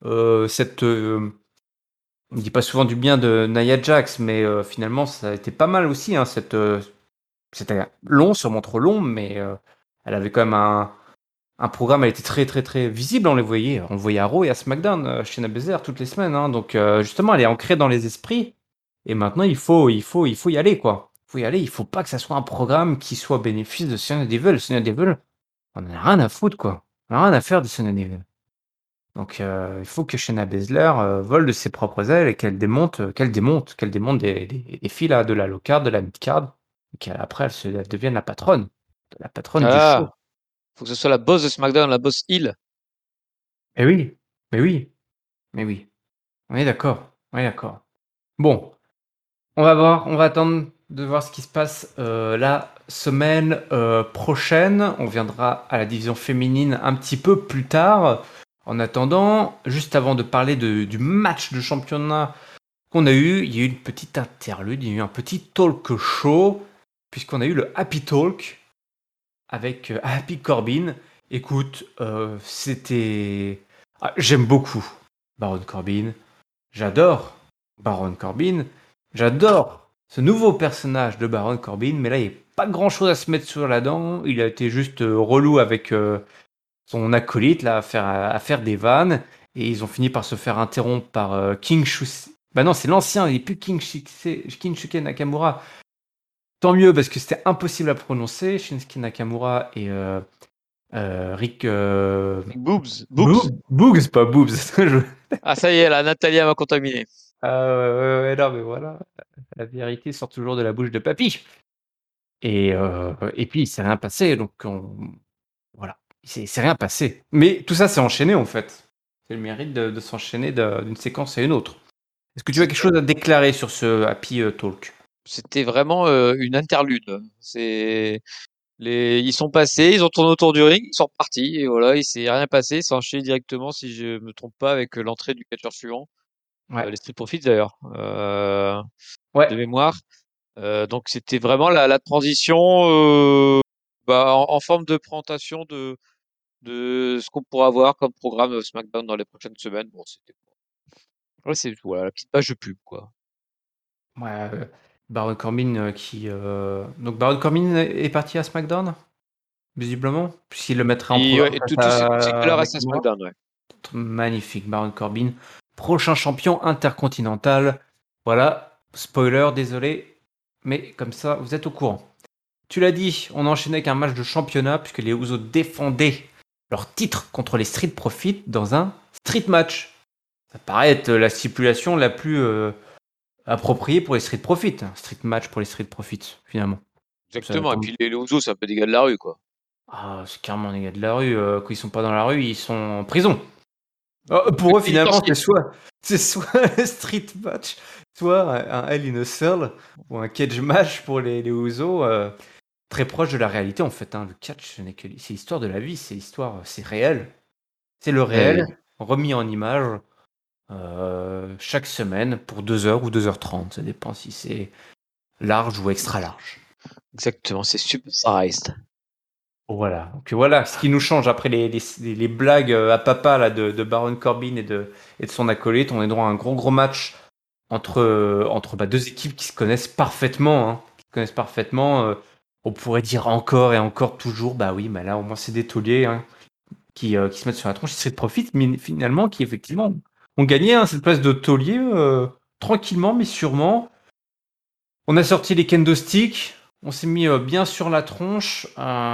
on ne dit pas souvent du bien de Nia Jax, mais finalement ça a été pas mal aussi, hein, c'était long, sûrement trop long, mais elle avait quand même un programme, elle était très très très visible, on le voyait à Raw et à SmackDown chez Nabezer toutes les semaines, hein. Donc justement elle est ancrée dans les esprits, et maintenant il faut y aller, quoi. Il faut y aller, il faut pas que ça soit un programme qui soit au bénéfice de Sonya Deville. Sonya Deville, on en a rien à foutre, quoi. On a rien à faire de Sonya Deville. Donc il faut que Shayna Baszler vole de ses propres ailes et qu'elle démonte des filles là, de la low card, de la mid card, et qu'après elle devienne la patronne du show. Ah, faut que ce soit la boss de SmackDown, la boss heel. Mais oui, mais oui, mais oui. On est d'accord, on est d'accord. Bon, on va voir, on va attendre de voir ce qui se passe la semaine prochaine. On viendra à la division féminine un petit peu plus tard. En attendant, juste avant de parler du match de championnat qu'on a eu, il y a eu une petite interlude, il y a eu un petit talk show, puisqu'on a eu le Happy Talk avec Happy Corbin. Écoute, c'était... Ah, j'aime beaucoup Baron Corbin. J'adore Baron Corbin. J'adore ce nouveau personnage de Baron Corbin, mais là, il n'y a pas grand-chose à se mettre sur la dent. Il a été juste relou avec son acolyte là, à faire des vannes. Et ils ont fini par se faire interrompre par King Shusuke. Bah non, c'est l'ancien, il n'est plus Shinsuke Nakamura. Tant mieux, parce que c'était impossible à prononcer. Shinsuke Nakamura et Rick... Boobs, boobs. Boogs, pas Boobs. Ah, ça y est, la Natalia m'a contaminé. Ah ouais, ouais, ouais, non, mais voilà. La vérité sort toujours de la bouche de papy. Et puis, il s'est rien passé, donc voilà. Il s'est rien passé. Mais tout ça s'est enchaîné, en fait. C'est le mérite de s'enchaîner d'une séquence à une autre. Est-ce que tu as quelque chose à déclarer sur ce Happy Talk? C'était vraiment une interlude. Ils sont passés, ils ont tourné autour du ring, ils sont repartis, et voilà, il s'est rien passé, c'est enchaîné directement, si je me trompe pas, avec l'entrée du catcheur suivant, Ouais. les Street Profits d'ailleurs, Ouais. de mémoire. Donc c'était vraiment la transition en forme de présentation de ce qu'on pourra avoir comme programme SmackDown dans les prochaines semaines. Bon, c'était ouais, c'est voilà, la petite page de pub, quoi. Ouais, Baron Corbin Donc Baron Corbin est parti à SmackDown, visiblement, puisqu'il le mettrait en Et programme ouais, face tout c'est que à le reste à Nakamura. SmackDown, ouais. Magnifique, Baron Corbin. Prochain champion intercontinental. Voilà, spoiler, désolé, mais comme ça, vous êtes au courant. Tu l'as dit, on a enchaîné avec un match de championnat puisque les Usos défendaient leur titre contre les Street Profits dans un street match. Ça paraît être la stipulation la plus appropriée pour les Street Profits. Un street match pour les Street Profits, finalement. Exactement. Et puis les Usos, c'est un peu des gars de la rue, quoi. Ah, c'est carrément les gars de la rue. Quand ils sont pas dans la rue, ils sont en prison. Pour eux, Et finalement, c'est soit un street match, soit un Hell in a Cell ou un cage match pour les Usos. Très proche de la réalité, en fait, hein. Le catch, c'est l'histoire de la vie, c'est réel. C'est le Ouais, réel remis en image chaque semaine pour 2 heures ou 2h30. Ça dépend si c'est large ou extra large. exactement, c'est supersized. Voilà. Donc voilà, ce qui nous change après les blagues à papa là, de Baron Corbin et de son acolyte, on est droit à un gros match entre deux équipes qui se connaissent parfaitement, hein, qui se connaissent parfaitement. On pourrait dire encore et encore toujours, bah oui, mais là au moins c'est des tauliers, hein, qui se mettent sur la tronche, ils se profitent, mais finalement qui effectivement ont gagné, hein, cette place de taulier tranquillement mais sûrement. On a sorti les kendo sticks, on s'est mis bien sur la tronche.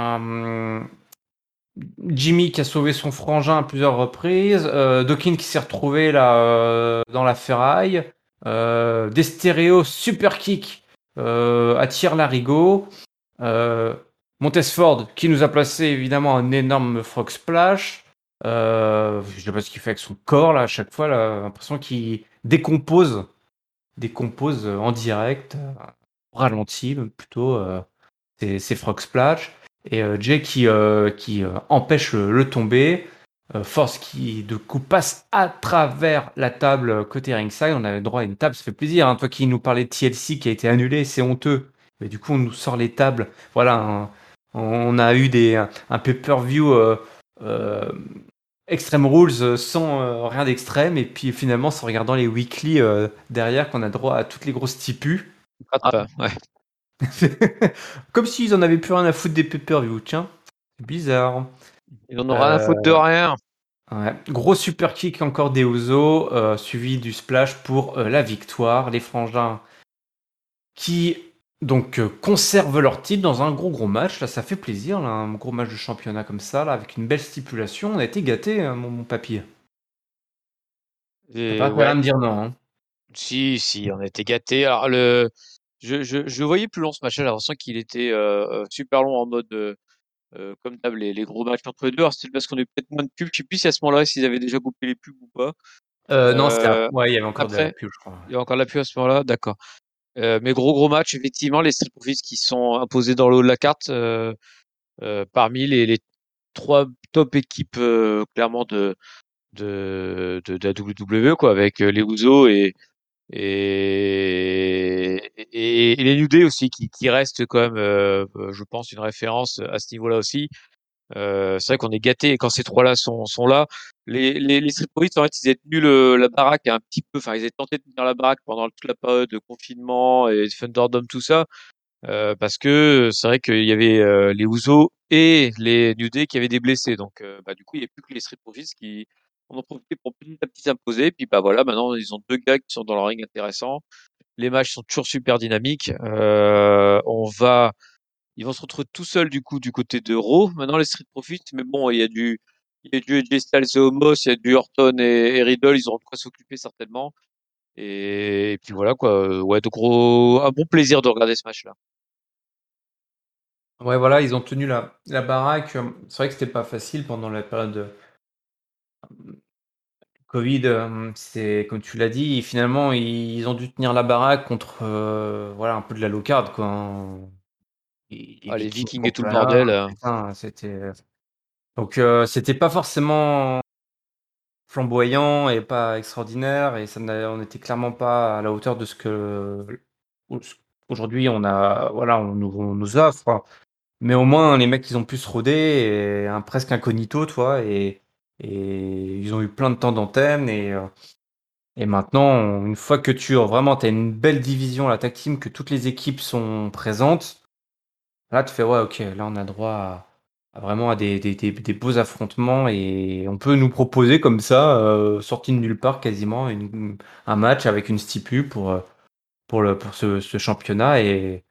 Jimmy qui a sauvé son frangin à plusieurs reprises, Dawkins qui s'est retrouvé là dans la ferraille, des stéréos super kick à tir larigot, Montesford qui nous a placé évidemment un énorme frog splash. Je sais pas ce qu'il fait avec son corps là à chaque fois, là, l'impression qu'il décompose en direct, au ralenti plutôt, ses frog splash. Et Jay qui empêche le tomber. Force qui de coup passe à travers la table côté ringside. On avait droit à une table, ça fait plaisir. Hein. Toi qui nous parlais de TLC qui a été annulé, c'est honteux. Mais du coup, on nous sort les tables. Voilà, on a eu un pay-per-view euh, Extreme Rules sans rien d'extrême. Et puis finalement, c'est en regardant les weekly derrière qu'on a droit à toutes les grosses tipus. Ouais. Comme s'ils en avaient plus rien à foutre des pay-per-view. Tiens, c'est bizarre. Ils en ont rien à foutre de rien. Ouais. Gros super kick encore des Usos, suivi du splash pour la victoire. Les Frangins qui donc conservent leur titre dans un gros match. Là, ça fait plaisir, là, un gros match de championnat comme ça, là, avec une belle stipulation. On a été gâtés, hein, mon papy. T'as Et pas rien à ouais, me dire non. Hein. si, on a été gâtés. Alors je voyais plus long ce match. J'ai l'impression qu'il était super long en mode comme d'hab les gros matchs entre les deux. Alors c'était parce qu'on est peut-être moins de pubs. Je sais plus si à ce moment-là s'ils avaient déjà coupé les pubs ou pas. Non, Euh, ouais, il y avait encore de la après, pub, je crois. il y a encore la pub à ce moment-là. D'accord. Mais gros match, effectivement, les Street Profits qui sont imposés dans le haut de la carte parmi les trois top équipes clairement de la WWE quoi, avec les Usos et les New Day aussi qui restent quand même, je pense, une référence à ce niveau-là aussi. C'est vrai qu'on est gâté quand ces trois-là sont là. Les Street Profits, en fait, ils avaient tenu la baraque un petit peu, enfin, ils avaient tenté de tenir la baraque pendant toute la période de confinement et Thunderdome, tout ça, parce que c'est vrai qu'il y avait les Usos et les New Day qui avaient des blessés. Donc, bah, du coup, il n'y a plus que les Street Profits qui en ont profité pour petit à petit s'imposer. Puis, bah voilà, maintenant, ils ont deux gars qui sont dans leur ring intéressants. Les matchs sont toujours super dynamiques. Ils vont se retrouver tout seuls du coup du côté de Raw. Maintenant les Street Profits, mais bon, il y a du AJ Styles et Omos, il y a du Orton et Riddle, ils auront de quoi s'occuper certainement. Et puis voilà quoi, ouais, de gros, un bon plaisir de regarder ce match-là. Ouais, voilà, ils ont tenu la baraque. C'est vrai que c'était pas facile pendant la période de Covid. C'est comme tu l'as dit, finalement, ils ont dû tenir la baraque contre voilà, un peu de la low-card, quoi. Hein. Les Ah, les Vikings Vikings et tout contre le là, bordel. putain, c'était donc c'était pas forcément flamboyant et pas extraordinaire et on était clairement pas à la hauteur de ce que aujourd'hui on nous offre. Mais au moins les mecs ils ont pu se roder et presque incognito, toi, et ils ont eu plein de temps d'antenne et maintenant une fois que vraiment t'as une belle division la tag team que toutes les équipes sont présentes. Là, tu fais, ouais, ok, là, on a droit vraiment à des beaux affrontements et on peut nous proposer comme ça, sorti de nulle part quasiment, un match avec une stipu pour ce championnat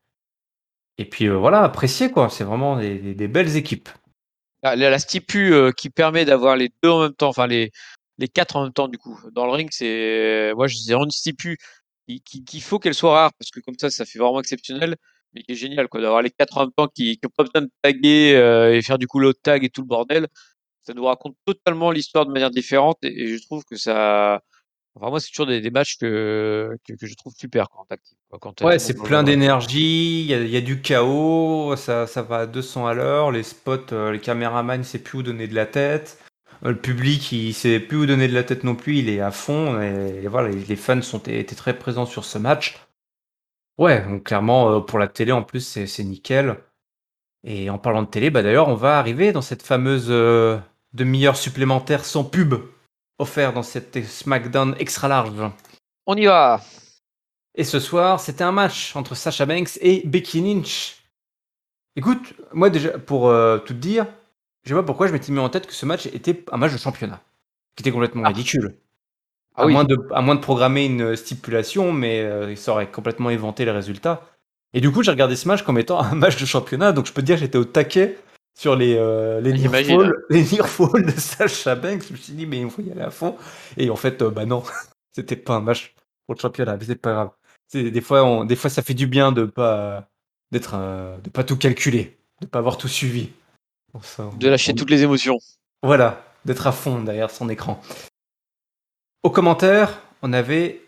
et puis voilà, apprécier quoi. C'est vraiment des belles équipes. La stipu qui permet d'avoir les deux en même temps, enfin les quatre en même temps du coup. Dans le ring, moi je dirais une stipu qu'il faut qu'elle soit rare parce que comme ça fait vraiment exceptionnel, mais qui est génial quoi, d'avoir les quatre en même temps qui ont pas besoin de taguer et faire du coup l'autre tag et tout le bordel. Ça nous raconte totalement l'histoire de manière différente et je trouve que ça, enfin moi c'est toujours des matchs que je trouve super quoi, en tactique, quoi, quand t'as Ouais, tout le monde c'est dans le même plein ring. d'énergie, il y a du chaos, ça va à 200 à l'heure, les spots, les caméramans ne savent plus où donner de la tête, le public il sait plus où donner de la tête non plus, il est à fond, et voilà, les fans étaient très présents sur ce match. Ouais, donc clairement, pour la télé en plus, c'est nickel. Et en parlant de télé, bah d'ailleurs, on va arriver dans cette fameuse demi-heure supplémentaire sans pub offert dans cette SmackDown extra large. On y va. Et ce soir, c'était un match entre Sasha Banks et Becky Lynch. Écoute, moi déjà, pour tout te dire, je sais pas pourquoi je m'étais mis en tête que ce match était un match de championnat, qui était complètement Ah, ridicule. ah oui. À moins de programmer une stipulation, mais ça aurait complètement éventé les résultats. Et du coup, j'ai regardé ce match comme étant un match de championnat, donc je peux te dire que j'étais au taquet sur les near J'imagine. fall, les near fall de Sasha Banks. Je me suis dit, mais il faut y aller à fond. Et en fait, bah non, c'était pas un match pour le championnat, mais c'est pas grave. Des fois, ça fait du bien de pas tout calculer. de pas avoir tout suivi. De lâcher toutes les émotions. Voilà, d'être à fond derrière son écran. Au commentaire, on avait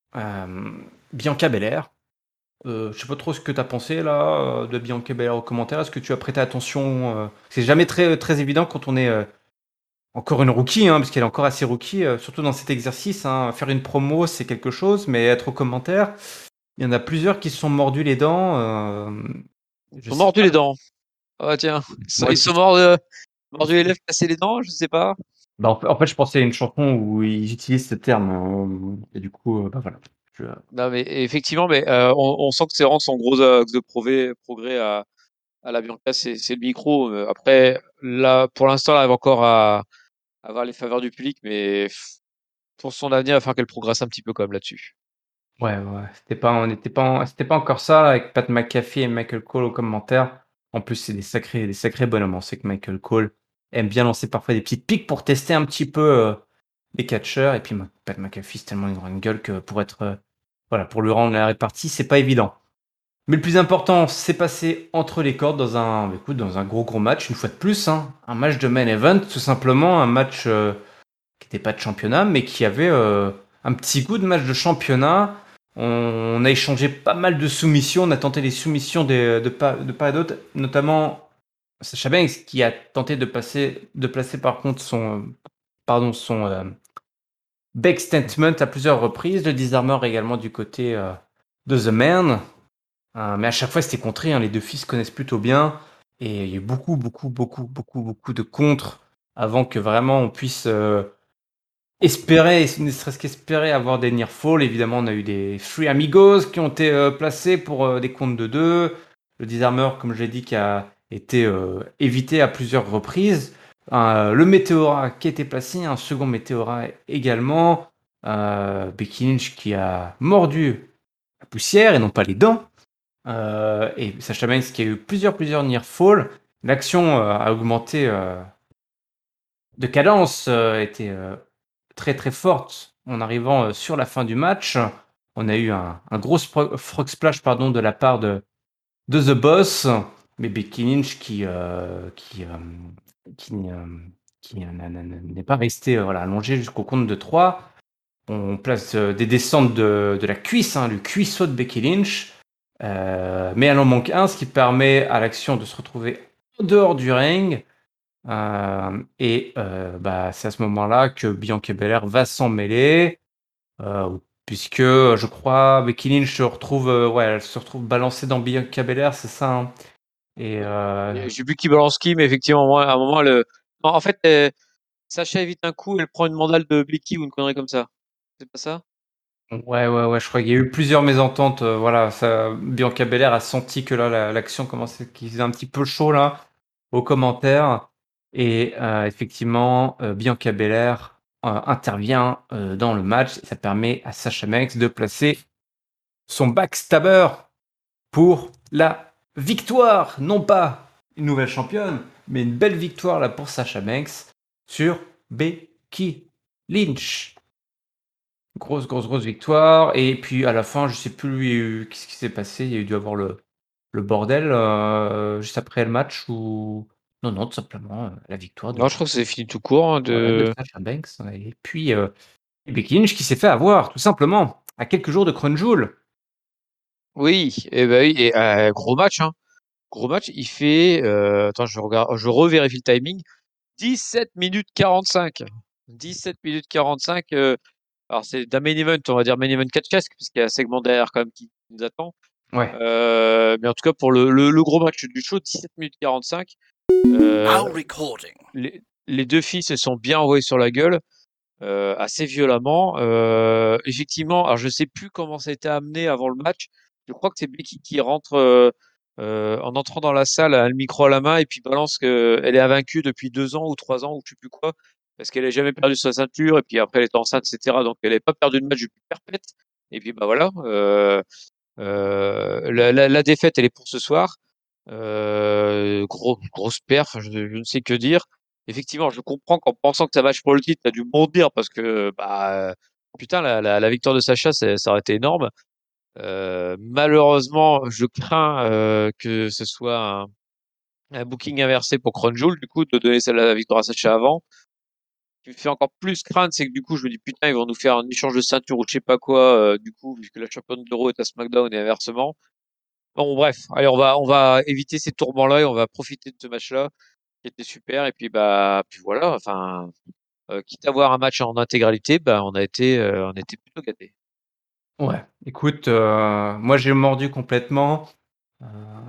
Bianca Belair. Je sais pas trop ce que tu as pensé là de Bianca Belair au commentaire. Est-ce que tu as prêté attention C'est jamais très évident quand on est encore une rookie, parce qu'elle est encore assez rookie, surtout dans cet exercice. Faire une promo, c'est quelque chose, mais être au commentaire, il y en a plusieurs qui se sont mordus les dents. Ils Je sont sais mordus pas. les dents. Ah tiens, Ouais, ils sont morts, mordus les lèvres, cassés les dents, je sais pas. bah, en fait, je pensais à une chanson où ils utilisent ce terme. Et du coup, bah voilà. Je- Non, mais effectivement, mais on sent que c'est vraiment son gros axe de progrès à la Bianca, c'est le micro. Après, là, pour l'instant, elle arrive encore à avoir les faveurs du public, mais pour son avenir, il va falloir qu'elle progresse un petit peu quand même là-dessus. Ouais. C'était pas encore ça avec Pat McAfee et Michael Cole au commentaire. En plus, c'est des sacrés bonhommes. On sait que Michael Cole aime bien lancer parfois des petites piques pour tester un petit peu les catcheurs. Et puis Pat McAfee, c'est tellement une grande gueule que pour être, voilà, pour lui rendre la répartie, c'est pas évident. Mais le plus important, c'est passé entre les cordes dans un gros match, une fois de plus, un match de main event, tout simplement, un match qui n'était pas de championnat, mais qui avait un petit goût de match de championnat. On a échangé pas mal de soumissions, on a tenté les soumissions de part et d'autre, notamment Sacha Banks qui a tenté de placer par contre son back statement à plusieurs reprises, le disarmer également du côté de The Man. Mais à chaque fois, c'était contré. Les deux fils se connaissent plutôt bien. Et il y a eu beaucoup de contres avant que vraiment on puisse espérer, ne serait-ce qu'espérer avoir des near fall. Évidemment, on a eu des Free Amigos qui ont été placés pour des comptes de deux. Le Disarmer, comme je l'ai dit, qui a été évité à plusieurs reprises. Le Météora qui a été placé, un second Météora également. Becky Lynch qui a mordu la poussière et non pas les dents. Et Sacha Banks qui a eu plusieurs near fall. L'action a augmenté de cadence, était très forte en arrivant sur la fin du match. On a eu un gros frog splash pardon, de la part de The Boss, mais Becky Lynch qui n'est pas resté voilà, allongé jusqu'au compte de 3. On place des descentes de la cuisse, le cuisseau de Becky Lynch. Mais elle en manque un, ce qui permet à l'action de se retrouver en dehors du ring. Bah, c'est à ce moment-là que Bianca Belair va s'en mêler, puisque je crois Becky Lynch elle se retrouve balancée dans Bianca Belair, c'est ça, Et Je sais plus qui balance qui, mais effectivement, moi, à un moment, non, en fait, Sacha évite un coup, elle prend une mandale de Becky ou une connerie comme ça. C'est pas ça? ouais, je crois qu'il y a eu plusieurs mésententes. Voilà, Bianca Belair a senti que là, l'action commençait, qu'il faisait un petit peu chaud là, aux commentaires. Et effectivement, Bianca Belair intervient dans le match. Ça permet à Sasha Banks de placer son backstabber pour la victoire. Non pas une nouvelle championne, mais une belle victoire là pour Sasha Banks sur Becky Lynch. Grosse victoire. Et puis à la fin, je sais plus qu'est-ce qui s'est passé. Il y a eu dû avoir le bordel juste après le match ou non, tout simplement la victoire Non, je crois que c'est fini tout court, de Sasha Banks. Et puis Becky Lynch qui s'est fait avoir, tout simplement, à quelques jours de Crown Jewel. Oui, et ben oui, et gros match, hein. Gros match, il fait, attends, je revérifie le timing. 17 minutes 45. 17 minutes 45. Alors c'est d'un main event, on va dire main event 4 casques, parce qu'il y a un segment derrière quand même qui nous attend. Ouais. Mais en tout cas, pour le gros match du show, 17 minutes 45. Les deux filles se sont bien envoyées sur la gueule, assez violemment. Effectivement, alors je sais plus comment ça a été amené avant le match. Je crois que c'est Becky qui rentre en entrant dans la salle, a le micro à la main et puis balance qu'elle est invaincue depuis 2 ans ou 3 ans ou je sais plus quoi, parce qu'elle n'a jamais perdu sa ceinture et puis après elle est enceinte, etc. Donc elle n'avait pas perdu de match depuis perpète. Et puis bah voilà, la défaite elle est pour ce soir. Grosse perf, je ne sais que dire. Effectivement, je comprends qu'en pensant que ça match pour le titre, t'as dû bondir parce que bah putain la victoire de Sacha ça aurait été énorme. Malheureusement, je crains que ce soit un booking inversé pour Crown Jewel, du coup, de donner celle la victoire à Sacha avant. Ce qui me fait encore plus craindre, c'est que du coup, je me dis, putain, ils vont nous faire un échange de ceinture ou je sais pas quoi, du coup, vu que la championne d'Euro est à SmackDown et inversement. Bon, bref, allez, on va éviter ces tourments-là et on va profiter de ce match-là, qui était super. Et puis, bah, puis voilà, enfin, quitte à voir un match en intégralité, bah, on était plutôt gâtés. Ouais, écoute, moi j'ai mordu complètement. euh,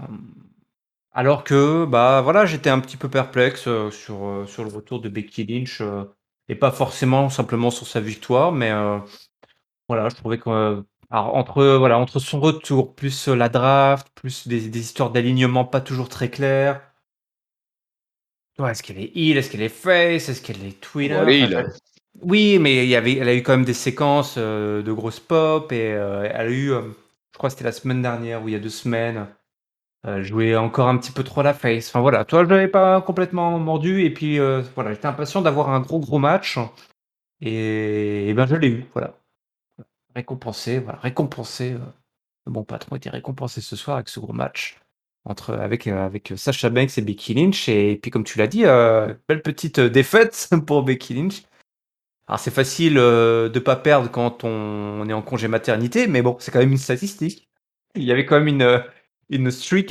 Alors que, bah voilà, j'étais un petit peu perplexe sur le retour de Becky Lynch, et pas forcément simplement sur sa victoire, mais voilà, je trouvais que, alors entre son retour, plus la draft, plus des histoires d'alignement pas toujours très claires. Ouais, est-ce qu'elle est heel? Est-ce qu'elle est face? Est-ce qu'elle est Bon, tweener? allez, Enfin, il. oui, mais elle a eu quand même des séquences de grosses pop et elle a eu, je crois que c'était la semaine dernière ou il y a 2 semaines. Jouer encore un petit peu trop la face. Enfin voilà, toi, je l'avais pas complètement mordu et puis voilà, j'étais impatient d'avoir un gros match et ben je l'ai eu, voilà. Récompensé, voilà, récompensé. Le bon patron était récompensé ce soir avec ce gros match avec Sasha Banks et Becky Lynch et puis comme tu l'as dit, belle petite défaite pour Becky Lynch. Alors c'est facile de pas perdre quand on est en congé maternité, mais bon, c'est quand même une statistique. Il y avait quand même une streak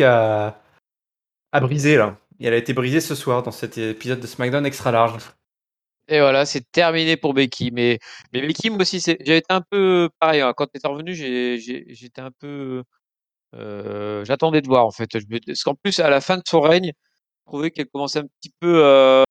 à briser là. Et elle a été brisée ce soir dans cet épisode de SmackDown extra large. Et voilà, c'est terminé pour Becky. Mais Becky, moi aussi, j'ai été un peu pareil, hein. Quand tu es revenu, j'étais un peu. J'attendais de voir, en fait. Parce qu'en plus, à la fin de son règne, je trouvais qu'elle commençait un petit peu.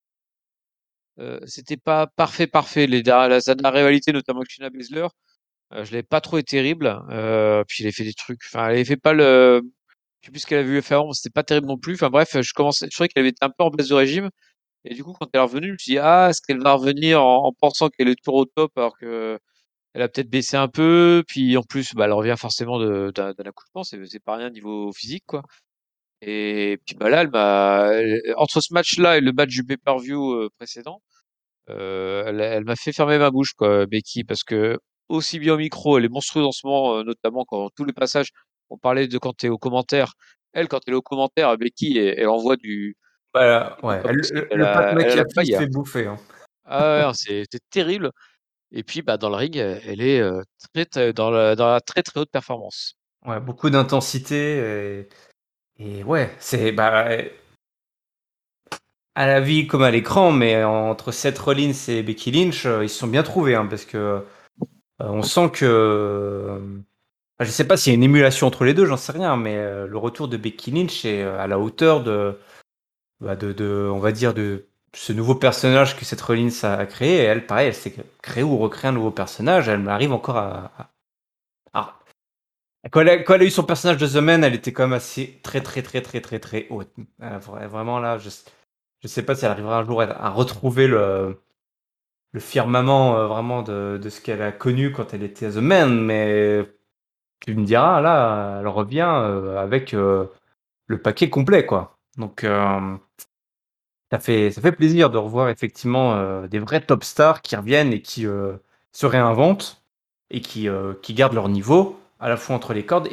C'était pas parfait, parfait. Sa dernière rivalité, notamment avec Shayna Baszler, je l'avais pas trouvé terrible. Puis elle avait fait des trucs. Enfin, elle avait fait pas le. Je sais plus ce qu'elle avait fait avant, mais c'était pas terrible non plus. Enfin bref, je trouvais qu'elle avait été un peu en baisse de régime. Et du coup, quand elle est revenue, je me suis dit, ah, est-ce qu'elle va revenir en pensant qu'elle est toujours au top alors que elle a peut-être baissé un peu. Puis en plus, bah, elle revient forcément d'un accouchement. C'est pas rien niveau physique, quoi. Et puis bah là, entre ce match-là et le match du pay-per-view précédent, elle m'a fait fermer ma bouche, quoi, Becky, parce que aussi bien au micro, elle est monstrueuse en ce moment, notamment quand tous les passages, on parlait de quand tu es au commentaire. Elle, quand elle est au commentaire, Becky, elle envoie Bah, du ouais, pas possible. Elle le Pat a la McAfee paille, se hein. fait bouffer, hein. Ah ouais, non, c'est terrible. Et puis, bah, dans le ring, elle est dans la très très haute performance. Ouais, beaucoup d'intensité et ouais, c'est bah, à la vie comme à l'écran, mais entre Seth Rollins et Becky Lynch, ils se sont bien trouvés, hein, parce que on sent que je sais pas s'il y a une émulation entre les deux, j'en sais rien, mais le retour de Becky Lynch est à la hauteur on va dire, de ce nouveau personnage que cette Rollins a créé. Et elle, pareil, elle sait créer ou recréer un nouveau personnage. Elle arrive encore alors, quand elle a eu son personnage de The Man, elle était quand même assez très haute. Vraiment là, je sais pas si elle arrivera un jour à retrouver le firmament vraiment de ce qu'elle a connu quand elle était The Man, mais tu me diras, là, elle revient avec le paquet complet, quoi. Donc, ça fait plaisir de revoir effectivement des vrais top stars qui reviennent et qui se réinventent et qui gardent leur niveau à la fois entre les cordes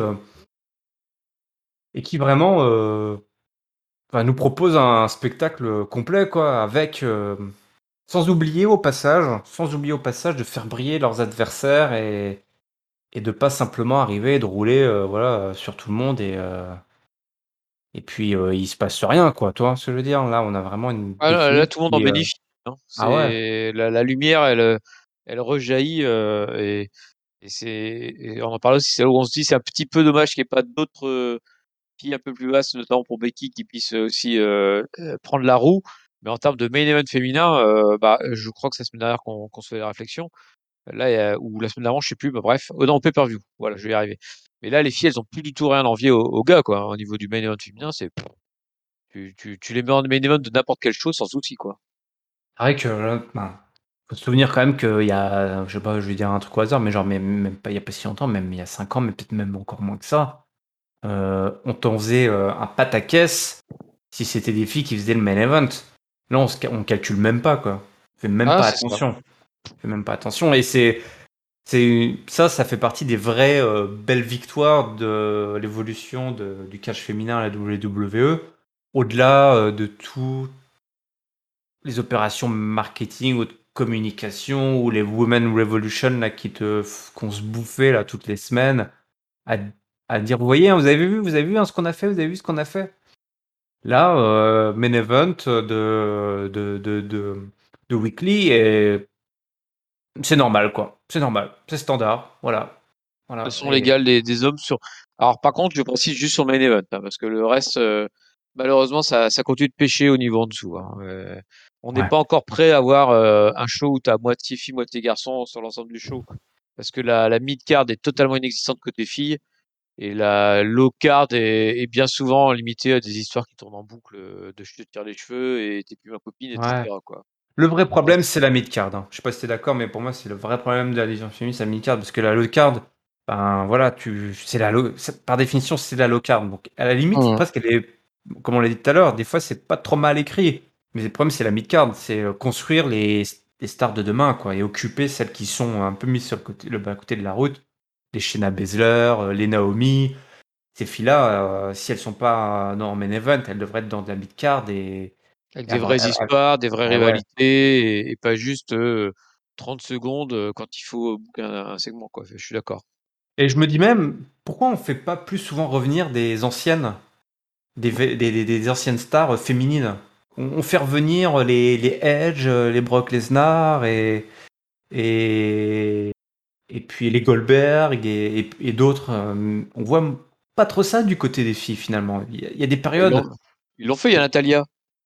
et qui vraiment enfin, nous proposent un spectacle complet quoi avec sans oublier au passage de faire briller leurs adversaires et de pas simplement arriver et de rouler voilà sur tout le monde et puis il se passe rien quoi, tu vois ce que je veux dire? Là, on a vraiment une Ah là, Becky tout le monde en qui bénéficie, hein. ah ouais. C'est la lumière, elle rejaillit, et on en parle aussi, c'est là où on se dit c'est un petit peu dommage qu'il n'y ait pas d'autres filles un peu plus vastes, notamment pour Becky, qui puissent aussi prendre la roue. Mais en termes de main event féminin, bah, je crois que c'est la semaine dernière qu'on se fait la réflexion. Là, ou la semaine d'avant, je sais plus, bah, bref. Non, au pay-per-view. Voilà, je vais y arriver. Mais là, les filles, elles ont plus du tout rien à envier aux gars, quoi. Au niveau du main event féminin, tu les mets en main event de n'importe quelle chose sans souci, quoi. C'est vrai que là, ben, faut se souvenir quand même qu'il y a, je sais pas, je vais dire un truc au hasard, mais genre même pas il y a pas si longtemps, même il y a 5 ans, mais peut-être même encore moins que ça, on t'en faisait un pataquès si c'était des filles qui faisaient le main event. Là, on calcule même pas, quoi. On fait même Ah, pas c'est ça. attention. On fait même pas attention. Et ça fait partie des vraies belles victoires de l'évolution du catch féminin à la WWE. au-delà de tout les opérations marketing ou de communication ou les Women Revolution là, qu'on se bouffait là, toutes les semaines à, à dire vous voyez, hein, vous avez vu hein, ce qu'on a fait, vous avez vu ce qu'on a fait. Là, main event de Weekly et c'est normal quoi, c'est normal, c'est standard, voilà. Voilà. Façon légale des hommes sur. Alors par contre, je précise juste sur Main Event, hein, parce que le reste, malheureusement, ça continue de pêcher au niveau en dessous. Hein. On n'est Ouais. pas encore prêt à avoir un show où tu as moitié filles, moitié garçons sur l'ensemble du show. Parce que la mid-card est totalement inexistante côté filles. Et la low-card est bien souvent limitée à des histoires qui tournent en boucle de je te tire les cheveux et t'es plus ma copine, Ouais. etc. Quoi. Le vrai Donc, problème, c'est la mid-card. Hein. Je sais pas si t'es d'accord, mais pour moi, c'est le vrai problème de la division féminine, c'est la mid-card. Parce que la low-card, ben voilà, par définition, c'est la low-card. Donc, à la limite, Mmh. presque, elle est, comme on l'a dit tout à l'heure, des fois, c'est pas trop mal écrit. Mais le problème, c'est la mid-card. C'est construire les stars de demain, quoi. Et occuper celles qui sont un peu mises sur le bas côté de la route. Les Shayna Baszler, les Naomi. Ces filles-là, si elles sont pas en main event, elles devraient être dans de la mid-card Avec et des vraies histoires, des vraies ah ouais. rivalités et pas juste 30 secondes quand il faut booker un segment. Quoi. Je suis d'accord. Et je me dis même, pourquoi on fait pas plus souvent revenir des anciennes, des anciennes stars féminines? On fait revenir les Edge, les Brock Lesnar et, et puis les Goldberg et d'autres. On voit pas trop ça du côté des filles finalement. Il y a des Ils périodes. l'ont, ils l'ont fait, il y a Natalia.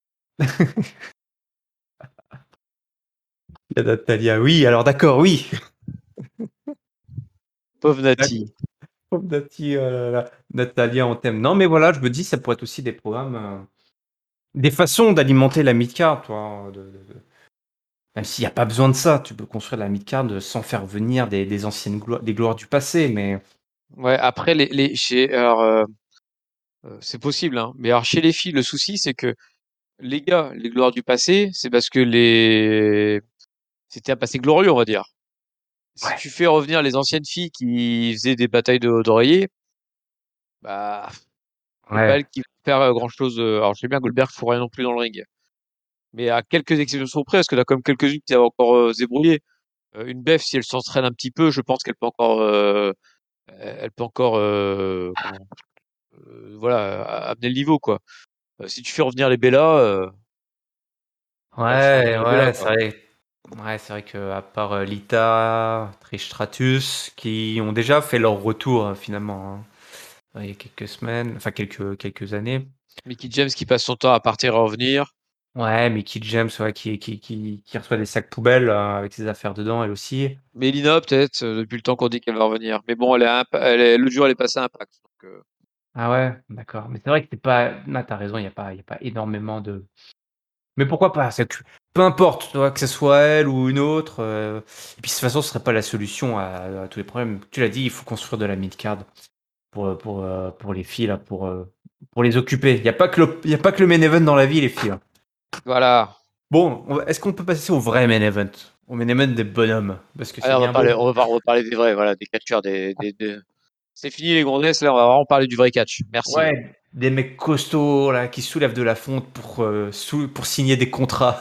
Il y a Natalia, oui, alors d'accord, oui. Pauvre Nati. Pauvre Nati, oh là là. Natalia en thème. Non, mais voilà, je me dis, ça pourrait être aussi des programmes, des façons d'alimenter la mid-card, toi. Même s'il n'y a pas besoin de ça, tu peux construire la mid-card sans faire venir des anciennes des gloires du passé, mais Ouais, après, alors, c'est possible, hein. Mais alors, chez les filles, le souci, c'est que les gars, les gloires du passé, c'est parce que c'était un passé glorieux, on va dire. Si ouais, tu fais revenir les anciennes filles qui faisaient des batailles d'oreiller, bah, c'est pas ouais, elles qui vont faire grand-chose. Alors, je sais bien que Goldberg fout rien non plus dans le ring. Mais à quelques exceptions près, parce que t'as comme quelques-unes qui avaient encore se débrouiller. Une Beth, si elle s'entraîne un petit peu, je pense qu'elle peut encore, elle peut encore, voilà, amener le niveau, quoi. Si tu fais revenir les Bella, bah, tu fais revenir ouais, les Bella, ouais, quoi. c'est vrai que à part Lita, Trish Stratus, qui ont déjà fait leur retour finalement, il y a quelques semaines, enfin quelques années. Mickey James qui passe son temps à partir et à revenir. Ouais, Mickey James, ouais, qui reçoit des sacs poubelles avec ses affaires dedans, elle aussi. Melina, peut-être, depuis le temps qu'on dit qu'elle va revenir. Mais bon, l'autre jour, elle est passée à Impact. Donc, Ah ouais, d'accord. Mais c'est vrai que c'est pas. Là, t'as raison, il y a pas énormément de. Mais pourquoi pas? Peu importe, tu vois, que ce soit elle ou une autre. Et puis de toute façon, ce serait pas la solution à tous les problèmes. Tu l'as dit, il faut construire de la mid-card pour les filles, là, pour les occuper. Il y a pas que le main event dans la vie, les filles. Hein. voilà. Bon, est-ce qu'on peut passer au vrai main event? Au main event des bonhommes? Parce que Allez, c'est bien beau. on va parler des vrais, voilà, des catcheurs, c'est fini les gonzesses, là, on va vraiment parler du vrai catch. Merci. Ouais, des mecs costauds, là, qui soulèvent de la fonte pour signer des contrats,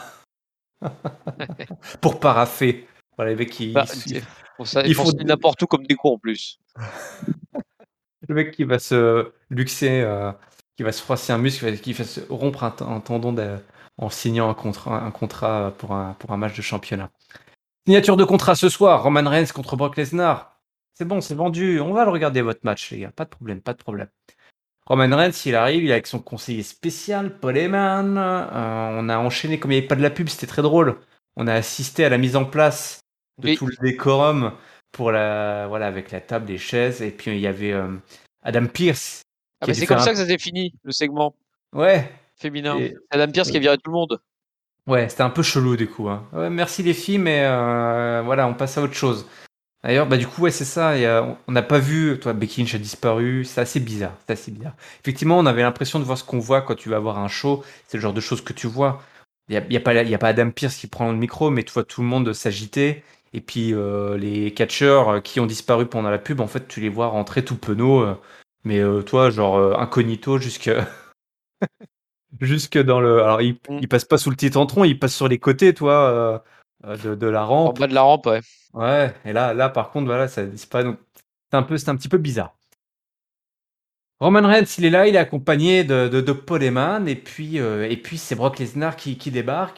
pour paraffer. Voilà, les mecs Bah, ils ils font font. signer n'importe où comme des cons en plus. Le mec qui va se luxer, qui va se froisser un muscle, qui va se rompre un tendon en signant un contrat pour un match de championnat. Signature de contrat ce soir, Roman Reigns contre Brock Lesnar. C'est bon, c'est vendu. On va le regarder votre match, les gars. Pas de problème, pas de problème. Roman Reigns, il arrive, il est avec son conseiller spécial, Paul Heyman. On a enchaîné, comme il n'y avait pas de la pub, c'était très drôle. On a assisté à la mise en place de Oui. tout le décorum voilà, avec la table, les chaises. Et puis il y avait Adam Pearce Ah, qui a mais dû c'est faire comme un. ça que ça s'est fini, le segment Ouais. féminin. Et, C'est Adam Pearce qui a viré tout le monde. ouais, c'était un peu chelou du coup. Hein. Ouais, merci les filles, mais voilà, on passe à autre chose. D'ailleurs, bah du coup, ouais, c'est ça. On n'a pas vu, toi, Becky Lynch a disparu. C'est assez bizarre. C'est assez bizarre. Effectivement, on avait l'impression de voir ce qu'on voit quand tu vas voir un show. C'est le genre de choses que tu vois. Il y a pas Adam Pearce qui prend le micro, mais tu vois tout le monde s'agiter. Et puis les catcheurs qui ont disparu pendant la pub, en fait, tu les vois rentrer tout penaud. Mais toi, genre incognito jusque dans le. Alors, Mm. il passe pas sous le titantron, il passe sur les côtés, toi, de la En rampe. bas de la rampe, ouais. Ouais, et là, par contre, voilà, ça disparaît. Donc, c'est un petit peu bizarre. Roman Reigns, il est là, il est accompagné de Paul Heyman, et puis c'est Brock Lesnar qui débarque.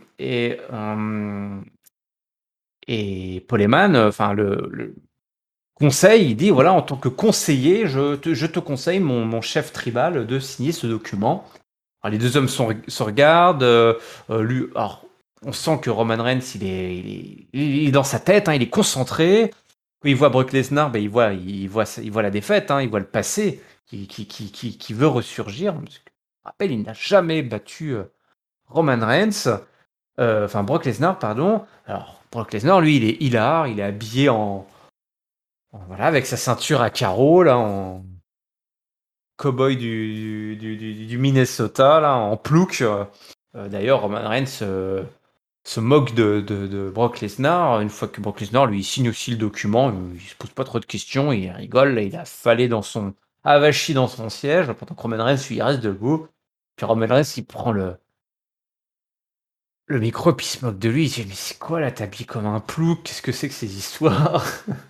Et Paul Heyman, enfin, le conseil, il dit voilà, en tant que conseiller, je te conseille, mon chef tribal, de signer ce document. Alors, les deux hommes se regardent. Alors, on sent que Roman Reigns, il est dans sa tête, hein, il est concentré. Quand il voit Brock Lesnar, ben, il voit la défaite, hein, il voit le passé qui veut ressurgir. Je me rappelle, il n'a jamais battu Roman Reigns. Enfin, Brock Lesnar, pardon. Alors, Brock Lesnar, lui, il est hilar, il est habillé voilà, avec sa ceinture à carreaux, là, en cowboy du Minnesota, là, en plouc. D'ailleurs, Roman Reigns se moque de Brock Lesnar. Une fois que Brock Lesnar lui signe aussi le document, il se pose pas trop de questions, il rigole, là, il a affalé avachi dans son siège, pendant que Roman Reigns, lui, il reste debout. Puis Roman Reigns, il prend le micro, puis il se moque de lui, il dit mais c'est quoi là, t'habilles comme un plouc, qu'est-ce que c'est que ces histoires?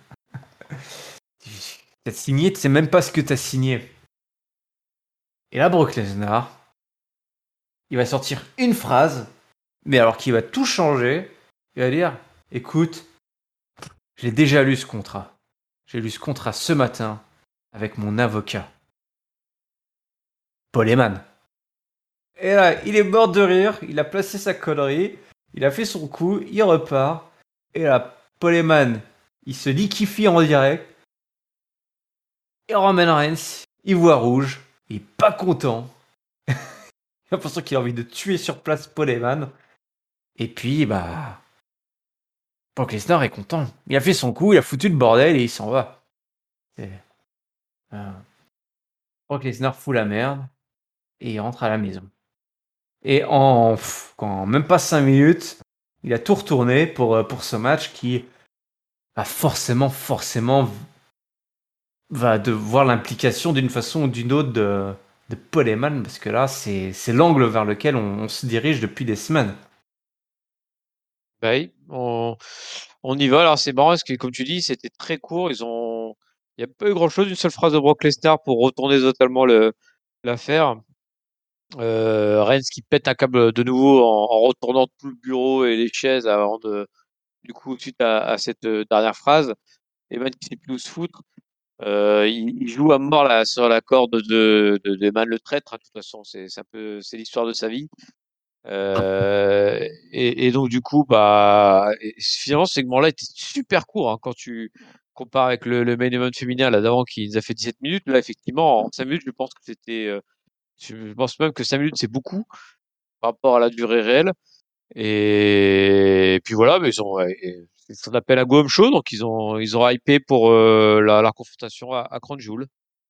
T'as signé, tu sais même pas ce que t'as signé. Et là, Brock Lesnar, il va sortir une phrase, mais alors qu'il va tout changer. Il va dire écoute, j'ai déjà lu ce contrat. J'ai lu ce contrat ce matin avec mon avocat, Paul Heyman. Et là, il est mort de rire, il a placé sa connerie, il a fait son coup, il repart. Et là, Paul Heyman, il se liquifie en direct. Et Roman Reigns, il voit rouge, il est pas content. J'ai l'impression qu'il a envie de tuer sur place Paul Heyman. Et puis, bah, Brock Lesnar est content. Il a fait son coup, il a foutu le bordel et il s'en va. C'est- euh, Brock Lesnar fout la merde et il rentre à la maison. Et en même pas 5 minutes, il a tout retourné pour ce match qui va forcément va devoir l'implication d'une façon ou d'une autre de Paul Heyman, parce que là, c'est l'angle vers lequel on se dirige depuis des semaines. Bah oui, on y va. Alors c'est marrant parce que comme tu dis, c'était très court. Il y a pas eu grand-chose, une seule phrase de Brock Lesnar pour retourner totalement l'affaire. Reigns qui pète un câble de nouveau en retournant tout le bureau et les chaises avant du coup, suite à cette dernière phrase. Eman qui sait plus où se foutre. Il joue à mort là, sur la corde d'Eman le traître, hein. De toute façon, c'est un peu, c'est l'histoire de sa vie. Et donc du coup, bah, finalement, ce segment-là était super court, hein, quand tu compares avec le main event féminin là d'avant qui nous a fait 17 minutes. Là, effectivement, en 5 minutes, je pense que je pense même que 5 minutes, c'est beaucoup par rapport à la durée réelle. Et puis voilà, mais ouais, c'est ce qu'on appelle un go-home show, donc ils ont hypé pour la confrontation à Crown Jewel.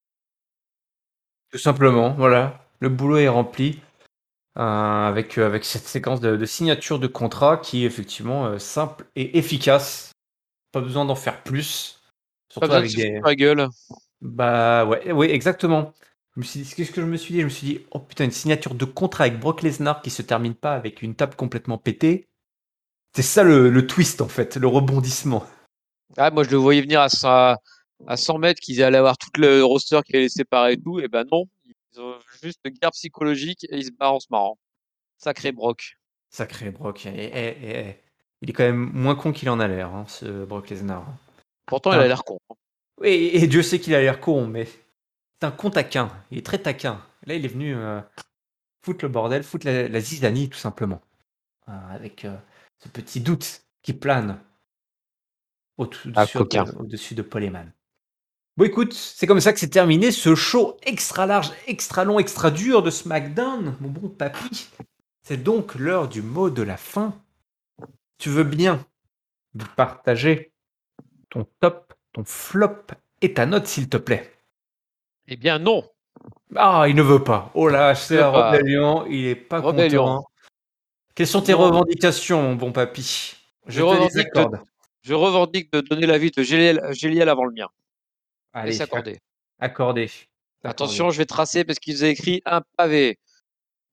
Tout simplement, voilà. Le boulot est rempli. Avec cette séquence de signature de contrat qui est effectivement simple et efficace. Pas besoin d'en faire plus. Pas Surtout besoin de avec se foutre des. dans la gueule. Bah ouais, oui, exactement. Qu'est-ce que je me suis dit? Je me suis dit, oh putain, une signature de contrat avec Brock Lesnar qui se termine pas avec une table complètement pétée. C'est ça le twist en fait, le rebondissement. Ah, moi, je le voyais venir à 100 mètres qu'ils allaient avoir tout le roster qui allait les séparer et tout. Et ben non, ils ont juste une guerre psychologique et ils se barrent en se marrant. Sacré Brock. Sacré Brock. Il est quand même moins con qu'il en a l'air, hein, ce Brock Lesnar. Pourtant, il a Putain. l'air con, hein. Oui, et Dieu sait qu'il a l'air con, mais c'est un con taquin. Il est très taquin. Là, il est venu foutre le bordel, foutre la zizanie, tout simplement. Avec ce petit doute qui plane Ah, coquin. au-dessus de Paul Heyman. Bon, écoute, c'est comme ça que c'est terminé ce show extra large, extra long, extra dur de SmackDown, mon bon papy. C'est donc l'heure du mot de la fin. Tu veux bien me partager ton top, ton flop et ta note, s'il te plaît? Eh bien, non. Ah, il ne veut pas. Oh là, c'est Je veux la pas. rébellion, il est pas Rébellion. content. Quelles sont tes Non. revendications, mon bon papy? Je Je te les revendique de, accorde. je revendique de donner l'avis de Géliel avant le mien. Et Allez, s'accorder. accordé. Accordé. Attention, je vais tracer parce qu'ils ont écrit un pavé.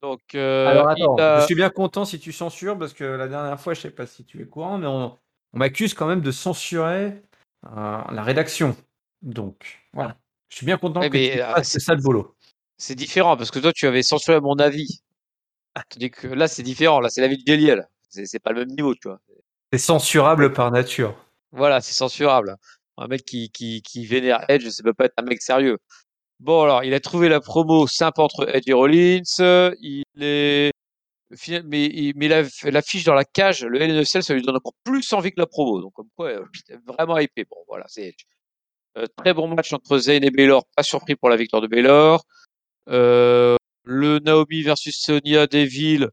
Donc, Alors il attends, je a. suis bien content si tu censures, parce que la dernière fois, je sais pas si tu es courant, mais on m'accuse quand même de censurer la rédaction. Donc, voilà. Je suis bien content Ouais, que mais tu fasses ce sale boulot. c'est différent parce que toi, tu avais censuré mon avis. Tandis que là, c'est différent. Là, c'est l'avis de Géliel. C'est pas le même niveau, tu vois. C'est censurable par nature. Voilà, c'est censurable. Un mec qui vénère Edge, ça peut pas être un mec sérieux. Bon, alors, il a trouvé la promo simple entre Edge et Rollins. Il est. Mais l'affiche dans la cage, le Hell in a Cell, ça lui donne encore plus envie que la promo. Donc, comme quoi, j'étais vraiment hypé. Bon, voilà, c'est Edge. Très bon match entre Zayn et Baylor. Pas surpris pour la victoire de Baylor. Euh, le Naomi versus Sonya Deville,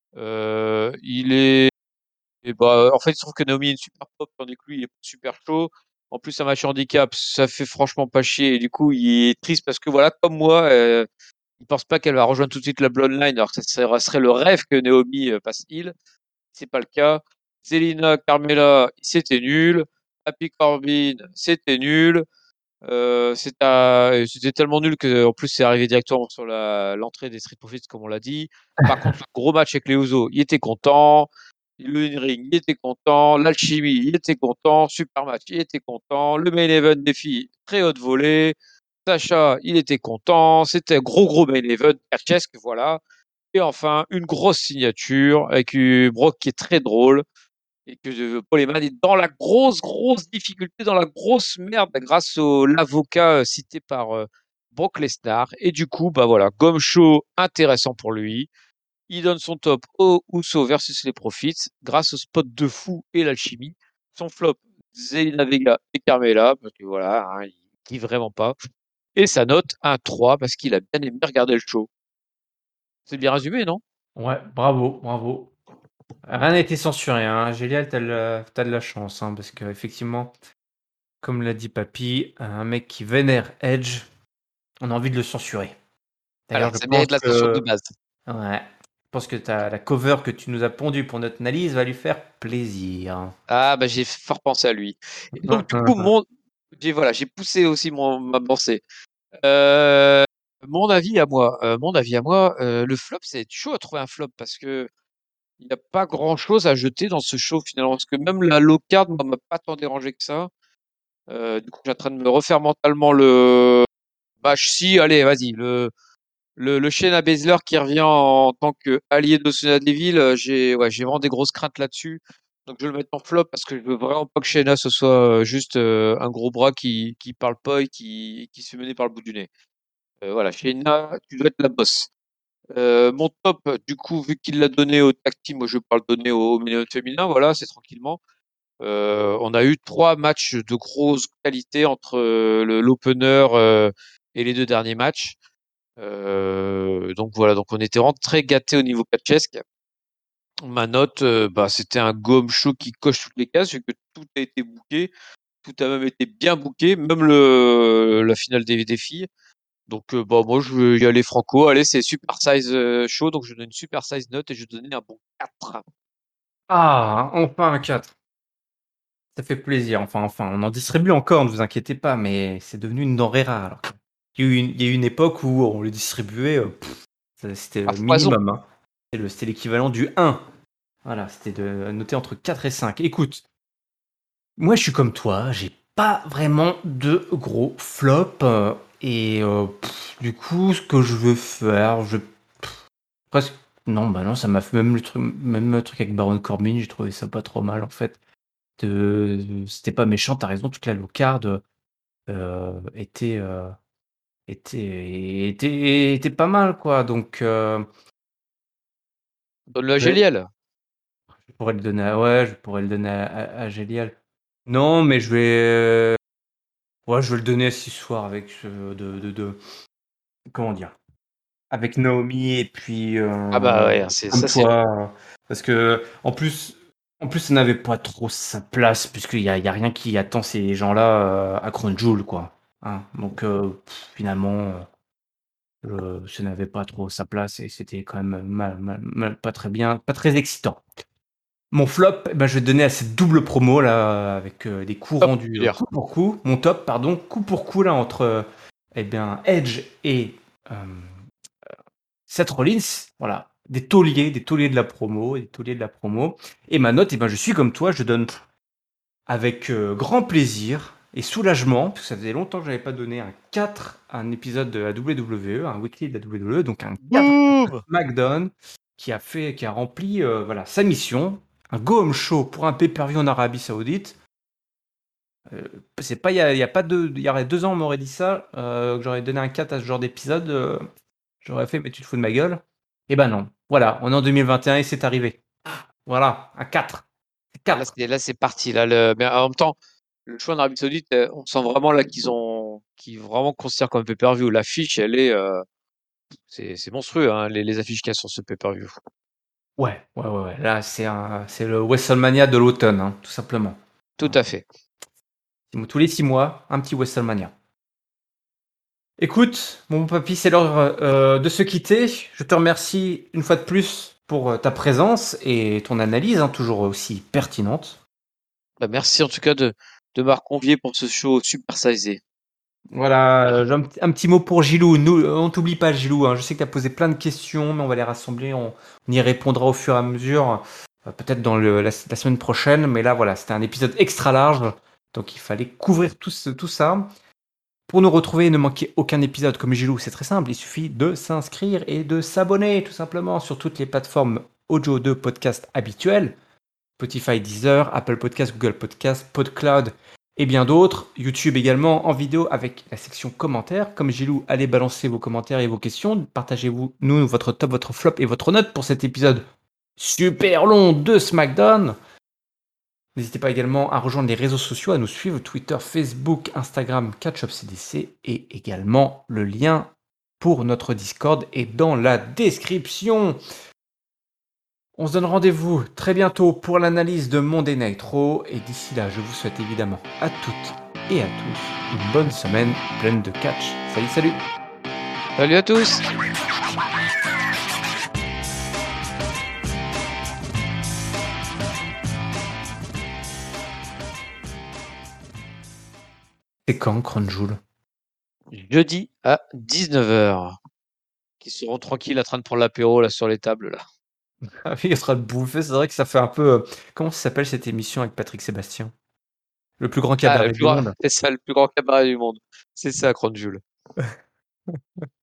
il est. Et bah, en fait, il se trouve que Naomi est une super pop, tandis que lui, il est super chaud. En plus, un match handicap, ça fait franchement pas chier. Et du coup, il est triste parce que voilà, comme moi, il pense pas qu'elle va rejoindre tout de suite la Bloodline, alors que ça serait le rêve que Naomi passe heel. C'est pas le cas. Zelina, Carmella, c'était nul. Happy Corbin, c'était nul. C'était tellement nul que en plus c'est arrivé directement sur l'entrée des Street Profits comme on l'a dit. Par contre, le gros match avec les Usos, il était content. Le in-ring, il était content. L'alchimie, il était content. Super match, il était content. Le main event des filles, très haute volée. Sacha, il était content. C'était un gros main event, catchesque, voilà. Et enfin, une grosse signature avec Brock qui est très drôle et que Paul Heyman est dans la grosse difficulté, dans la grosse merde grâce au l'avocat cité par Brock Lesnar. Et du coup, bah voilà, gomme show intéressant pour lui. Il donne son top au Uso versus les Profits grâce au spot de fou et l'alchimie. Son flop, Zelina Vega et Carmella, parce que voilà, hein, il kiffe vraiment pas. Et sa note, un 3, parce qu'il a bien aimé regarder le show. C'est bien résumé, non? Ouais, bravo, bravo. Rien n'a été censuré, hein. Gélial, t'as de la chance, hein, parce que effectivement, comme l'a dit Papy, un mec qui vénère Edge, on a envie de le censurer. Voilà, D'ailleurs, je ça pense mérite la censure de que, base. ouais, je pense que la cover que tu nous as pondue pour notre analyse va lui faire plaisir. Ah, bah, j'ai fort pensé à lui. Et donc, du coup, voilà, j'ai poussé aussi ma pensée. Euh, mon avis à moi, le flop, c'est chaud à trouver un flop parce que il n'y a pas grand chose à jeter dans ce show finalement. Parce que même la low card, moi, m'a pas tant dérangé que ça. Du coup, je suis en train de me refaire mentalement le match. Si, allez, vas-y. Le Shayna Baszler qui revient en tant qu'allié de Sonya Deville, j'ai vraiment des grosses craintes là-dessus. Donc je vais le mettre en flop parce que je veux vraiment pas que Shayna ce soit juste un gros bras qui parle pas et qui se fait mener par le bout du nez. Voilà, Shayna, tu dois être la boss. Mon top, du coup, vu qu'il l'a donné au tag team, moi je vais pas le donner au milieu féminin, voilà, c'est tranquillement. On a eu 3 matchs de grosse qualité entre l'opener et les 2 derniers matchs. Donc voilà, donc on était vraiment très gâtés au niveau catchesque. Ma note, bah, c'était un gomme show qui coche toutes les cases, vu que tout a été booké, tout a même été bien booké, même la finale des filles. Donc bah, moi je vais y aller franco. Allez, c'est super size show, donc je donne une super size note et je vais donner un bon 4. Ah, enfin un 4. Ça fait plaisir. Enfin, on en distribue encore, ne vous inquiétez pas, mais c'est devenu une denrée rare. Alors. Il y a eu une époque où on le distribuait, c'était À le foison. minimum, hein. C'était l'équivalent du 1. Voilà, c'était de noter entre 4 et 5. Écoute, moi je suis comme toi, j'ai pas vraiment de gros flops. Du coup, ce que je veux faire, presque. Non, bah non, ça m'a fait même le truc avec Baron Corbin, j'ai trouvé ça pas trop mal en fait. C'était pas méchant, t'as raison, toute la low card était, était pas mal quoi. Donc Donne-le à je, Géliel. je pourrais le donner ouais, je pourrais le donner à Gélial. Non, mais ouais, je vais le donner à ce soir avec comment dire, avec Naomi et puis Ah bah ouais, comme c'est vrai. toi, parce que en plus ça n'avait pas trop sa place puisqu'il y a rien qui attend ces gens-là à Crown Jewel quoi. Hein. Donc finalement ça n'avait pas trop sa place et c'était quand même pas très bien, pas très excitant. Mon flop, eh ben, je vais donner à cette double promo là avec des coups Top, rendus je veux dire. coup pour coup. Mon top, pardon, coup pour coup là entre eh bien Edge et euh, Seth Rollins, voilà, des tauliers de la promo, des tauliers de la promo. Et ma note, je suis comme toi, je donne avec grand plaisir et soulagement, parce que ça faisait longtemps que je n'avais pas donné un 4 à un épisode de la WWE, un weekly de la WWE, donc un 4 à Boum! SmackDown qui a rempli voilà, sa mission, un go-home show pour un pay-per-view en Arabie Saoudite. C'est pas il y a pas il y aurait 2 ans on m'aurait dit ça, que j'aurais donné un 4 à ce genre d'épisode, j'aurais fait mais tu te fous de ma gueule. Et ben non. Voilà, on est en 2021 et c'est arrivé. Voilà, un 4. Ah, 4. là, c'est parti. Là, mais en même temps, le choix en Arabie Saoudite, on sent vraiment là qu'ils vraiment considèrent comme pay-per-view. L'affiche, elle est, c'est monstrueux, hein, les affiches qu'il y a sur ce pay-per-view. Ouais. Là, c'est le WrestleMania de l'automne, hein, tout simplement. Tout à fait. Tous les 6 mois, un petit WrestleMania. Écoute, mon papy, c'est l'heure de se quitter. Je te remercie une fois de plus pour ta présence et ton analyse, hein, toujours aussi pertinente. Bah, merci en tout cas de m'avoir convié pour ce show super sizé. Voilà, j'ai un petit mot pour Gilou. Nous, on t'oublie pas, Gilou, hein. Je sais que tu as posé plein de questions, mais on va les rassembler. On y répondra au fur et à mesure, peut-être dans la semaine prochaine. Mais là, voilà, c'était un épisode extra large, donc il fallait couvrir tout ça. Pour nous retrouver et ne manquer aucun épisode comme Gilou, c'est très simple. Il suffit de s'inscrire et de s'abonner, tout simplement, sur toutes les plateformes audio de podcast habituelles. Spotify, Deezer, Apple Podcast, Google Podcast, PodCloud et bien d'autres. YouTube également en vidéo avec la section commentaires. Comme Gilou, allez balancer vos commentaires et vos questions. Partagez-vous nous votre top, votre flop et votre note pour cet épisode super long de SmackDown. N'hésitez pas également à rejoindre les réseaux sociaux, à nous suivre Twitter, Facebook, Instagram, CatchUpCDC et également le lien pour notre Discord est dans la description. On se donne rendez-vous très bientôt pour l'analyse de Monday Night Raw et d'ici là, je vous souhaite évidemment à toutes et à tous une bonne semaine pleine de catch. Salut. Salut à tous! C'est quand, Cronjoul? Jeudi à 19h. Qui seront tranquilles en train de prendre l'apéro là sur les tables là. Ah oui, il sera de bouffer. C'est vrai que ça fait un peu. Comment ça s'appelle cette émission avec Patrick Sébastien? Le plus grand Ah, cabaret du monde. c'est ça, le plus grand cabaret du monde. C'est ça, Cronjul.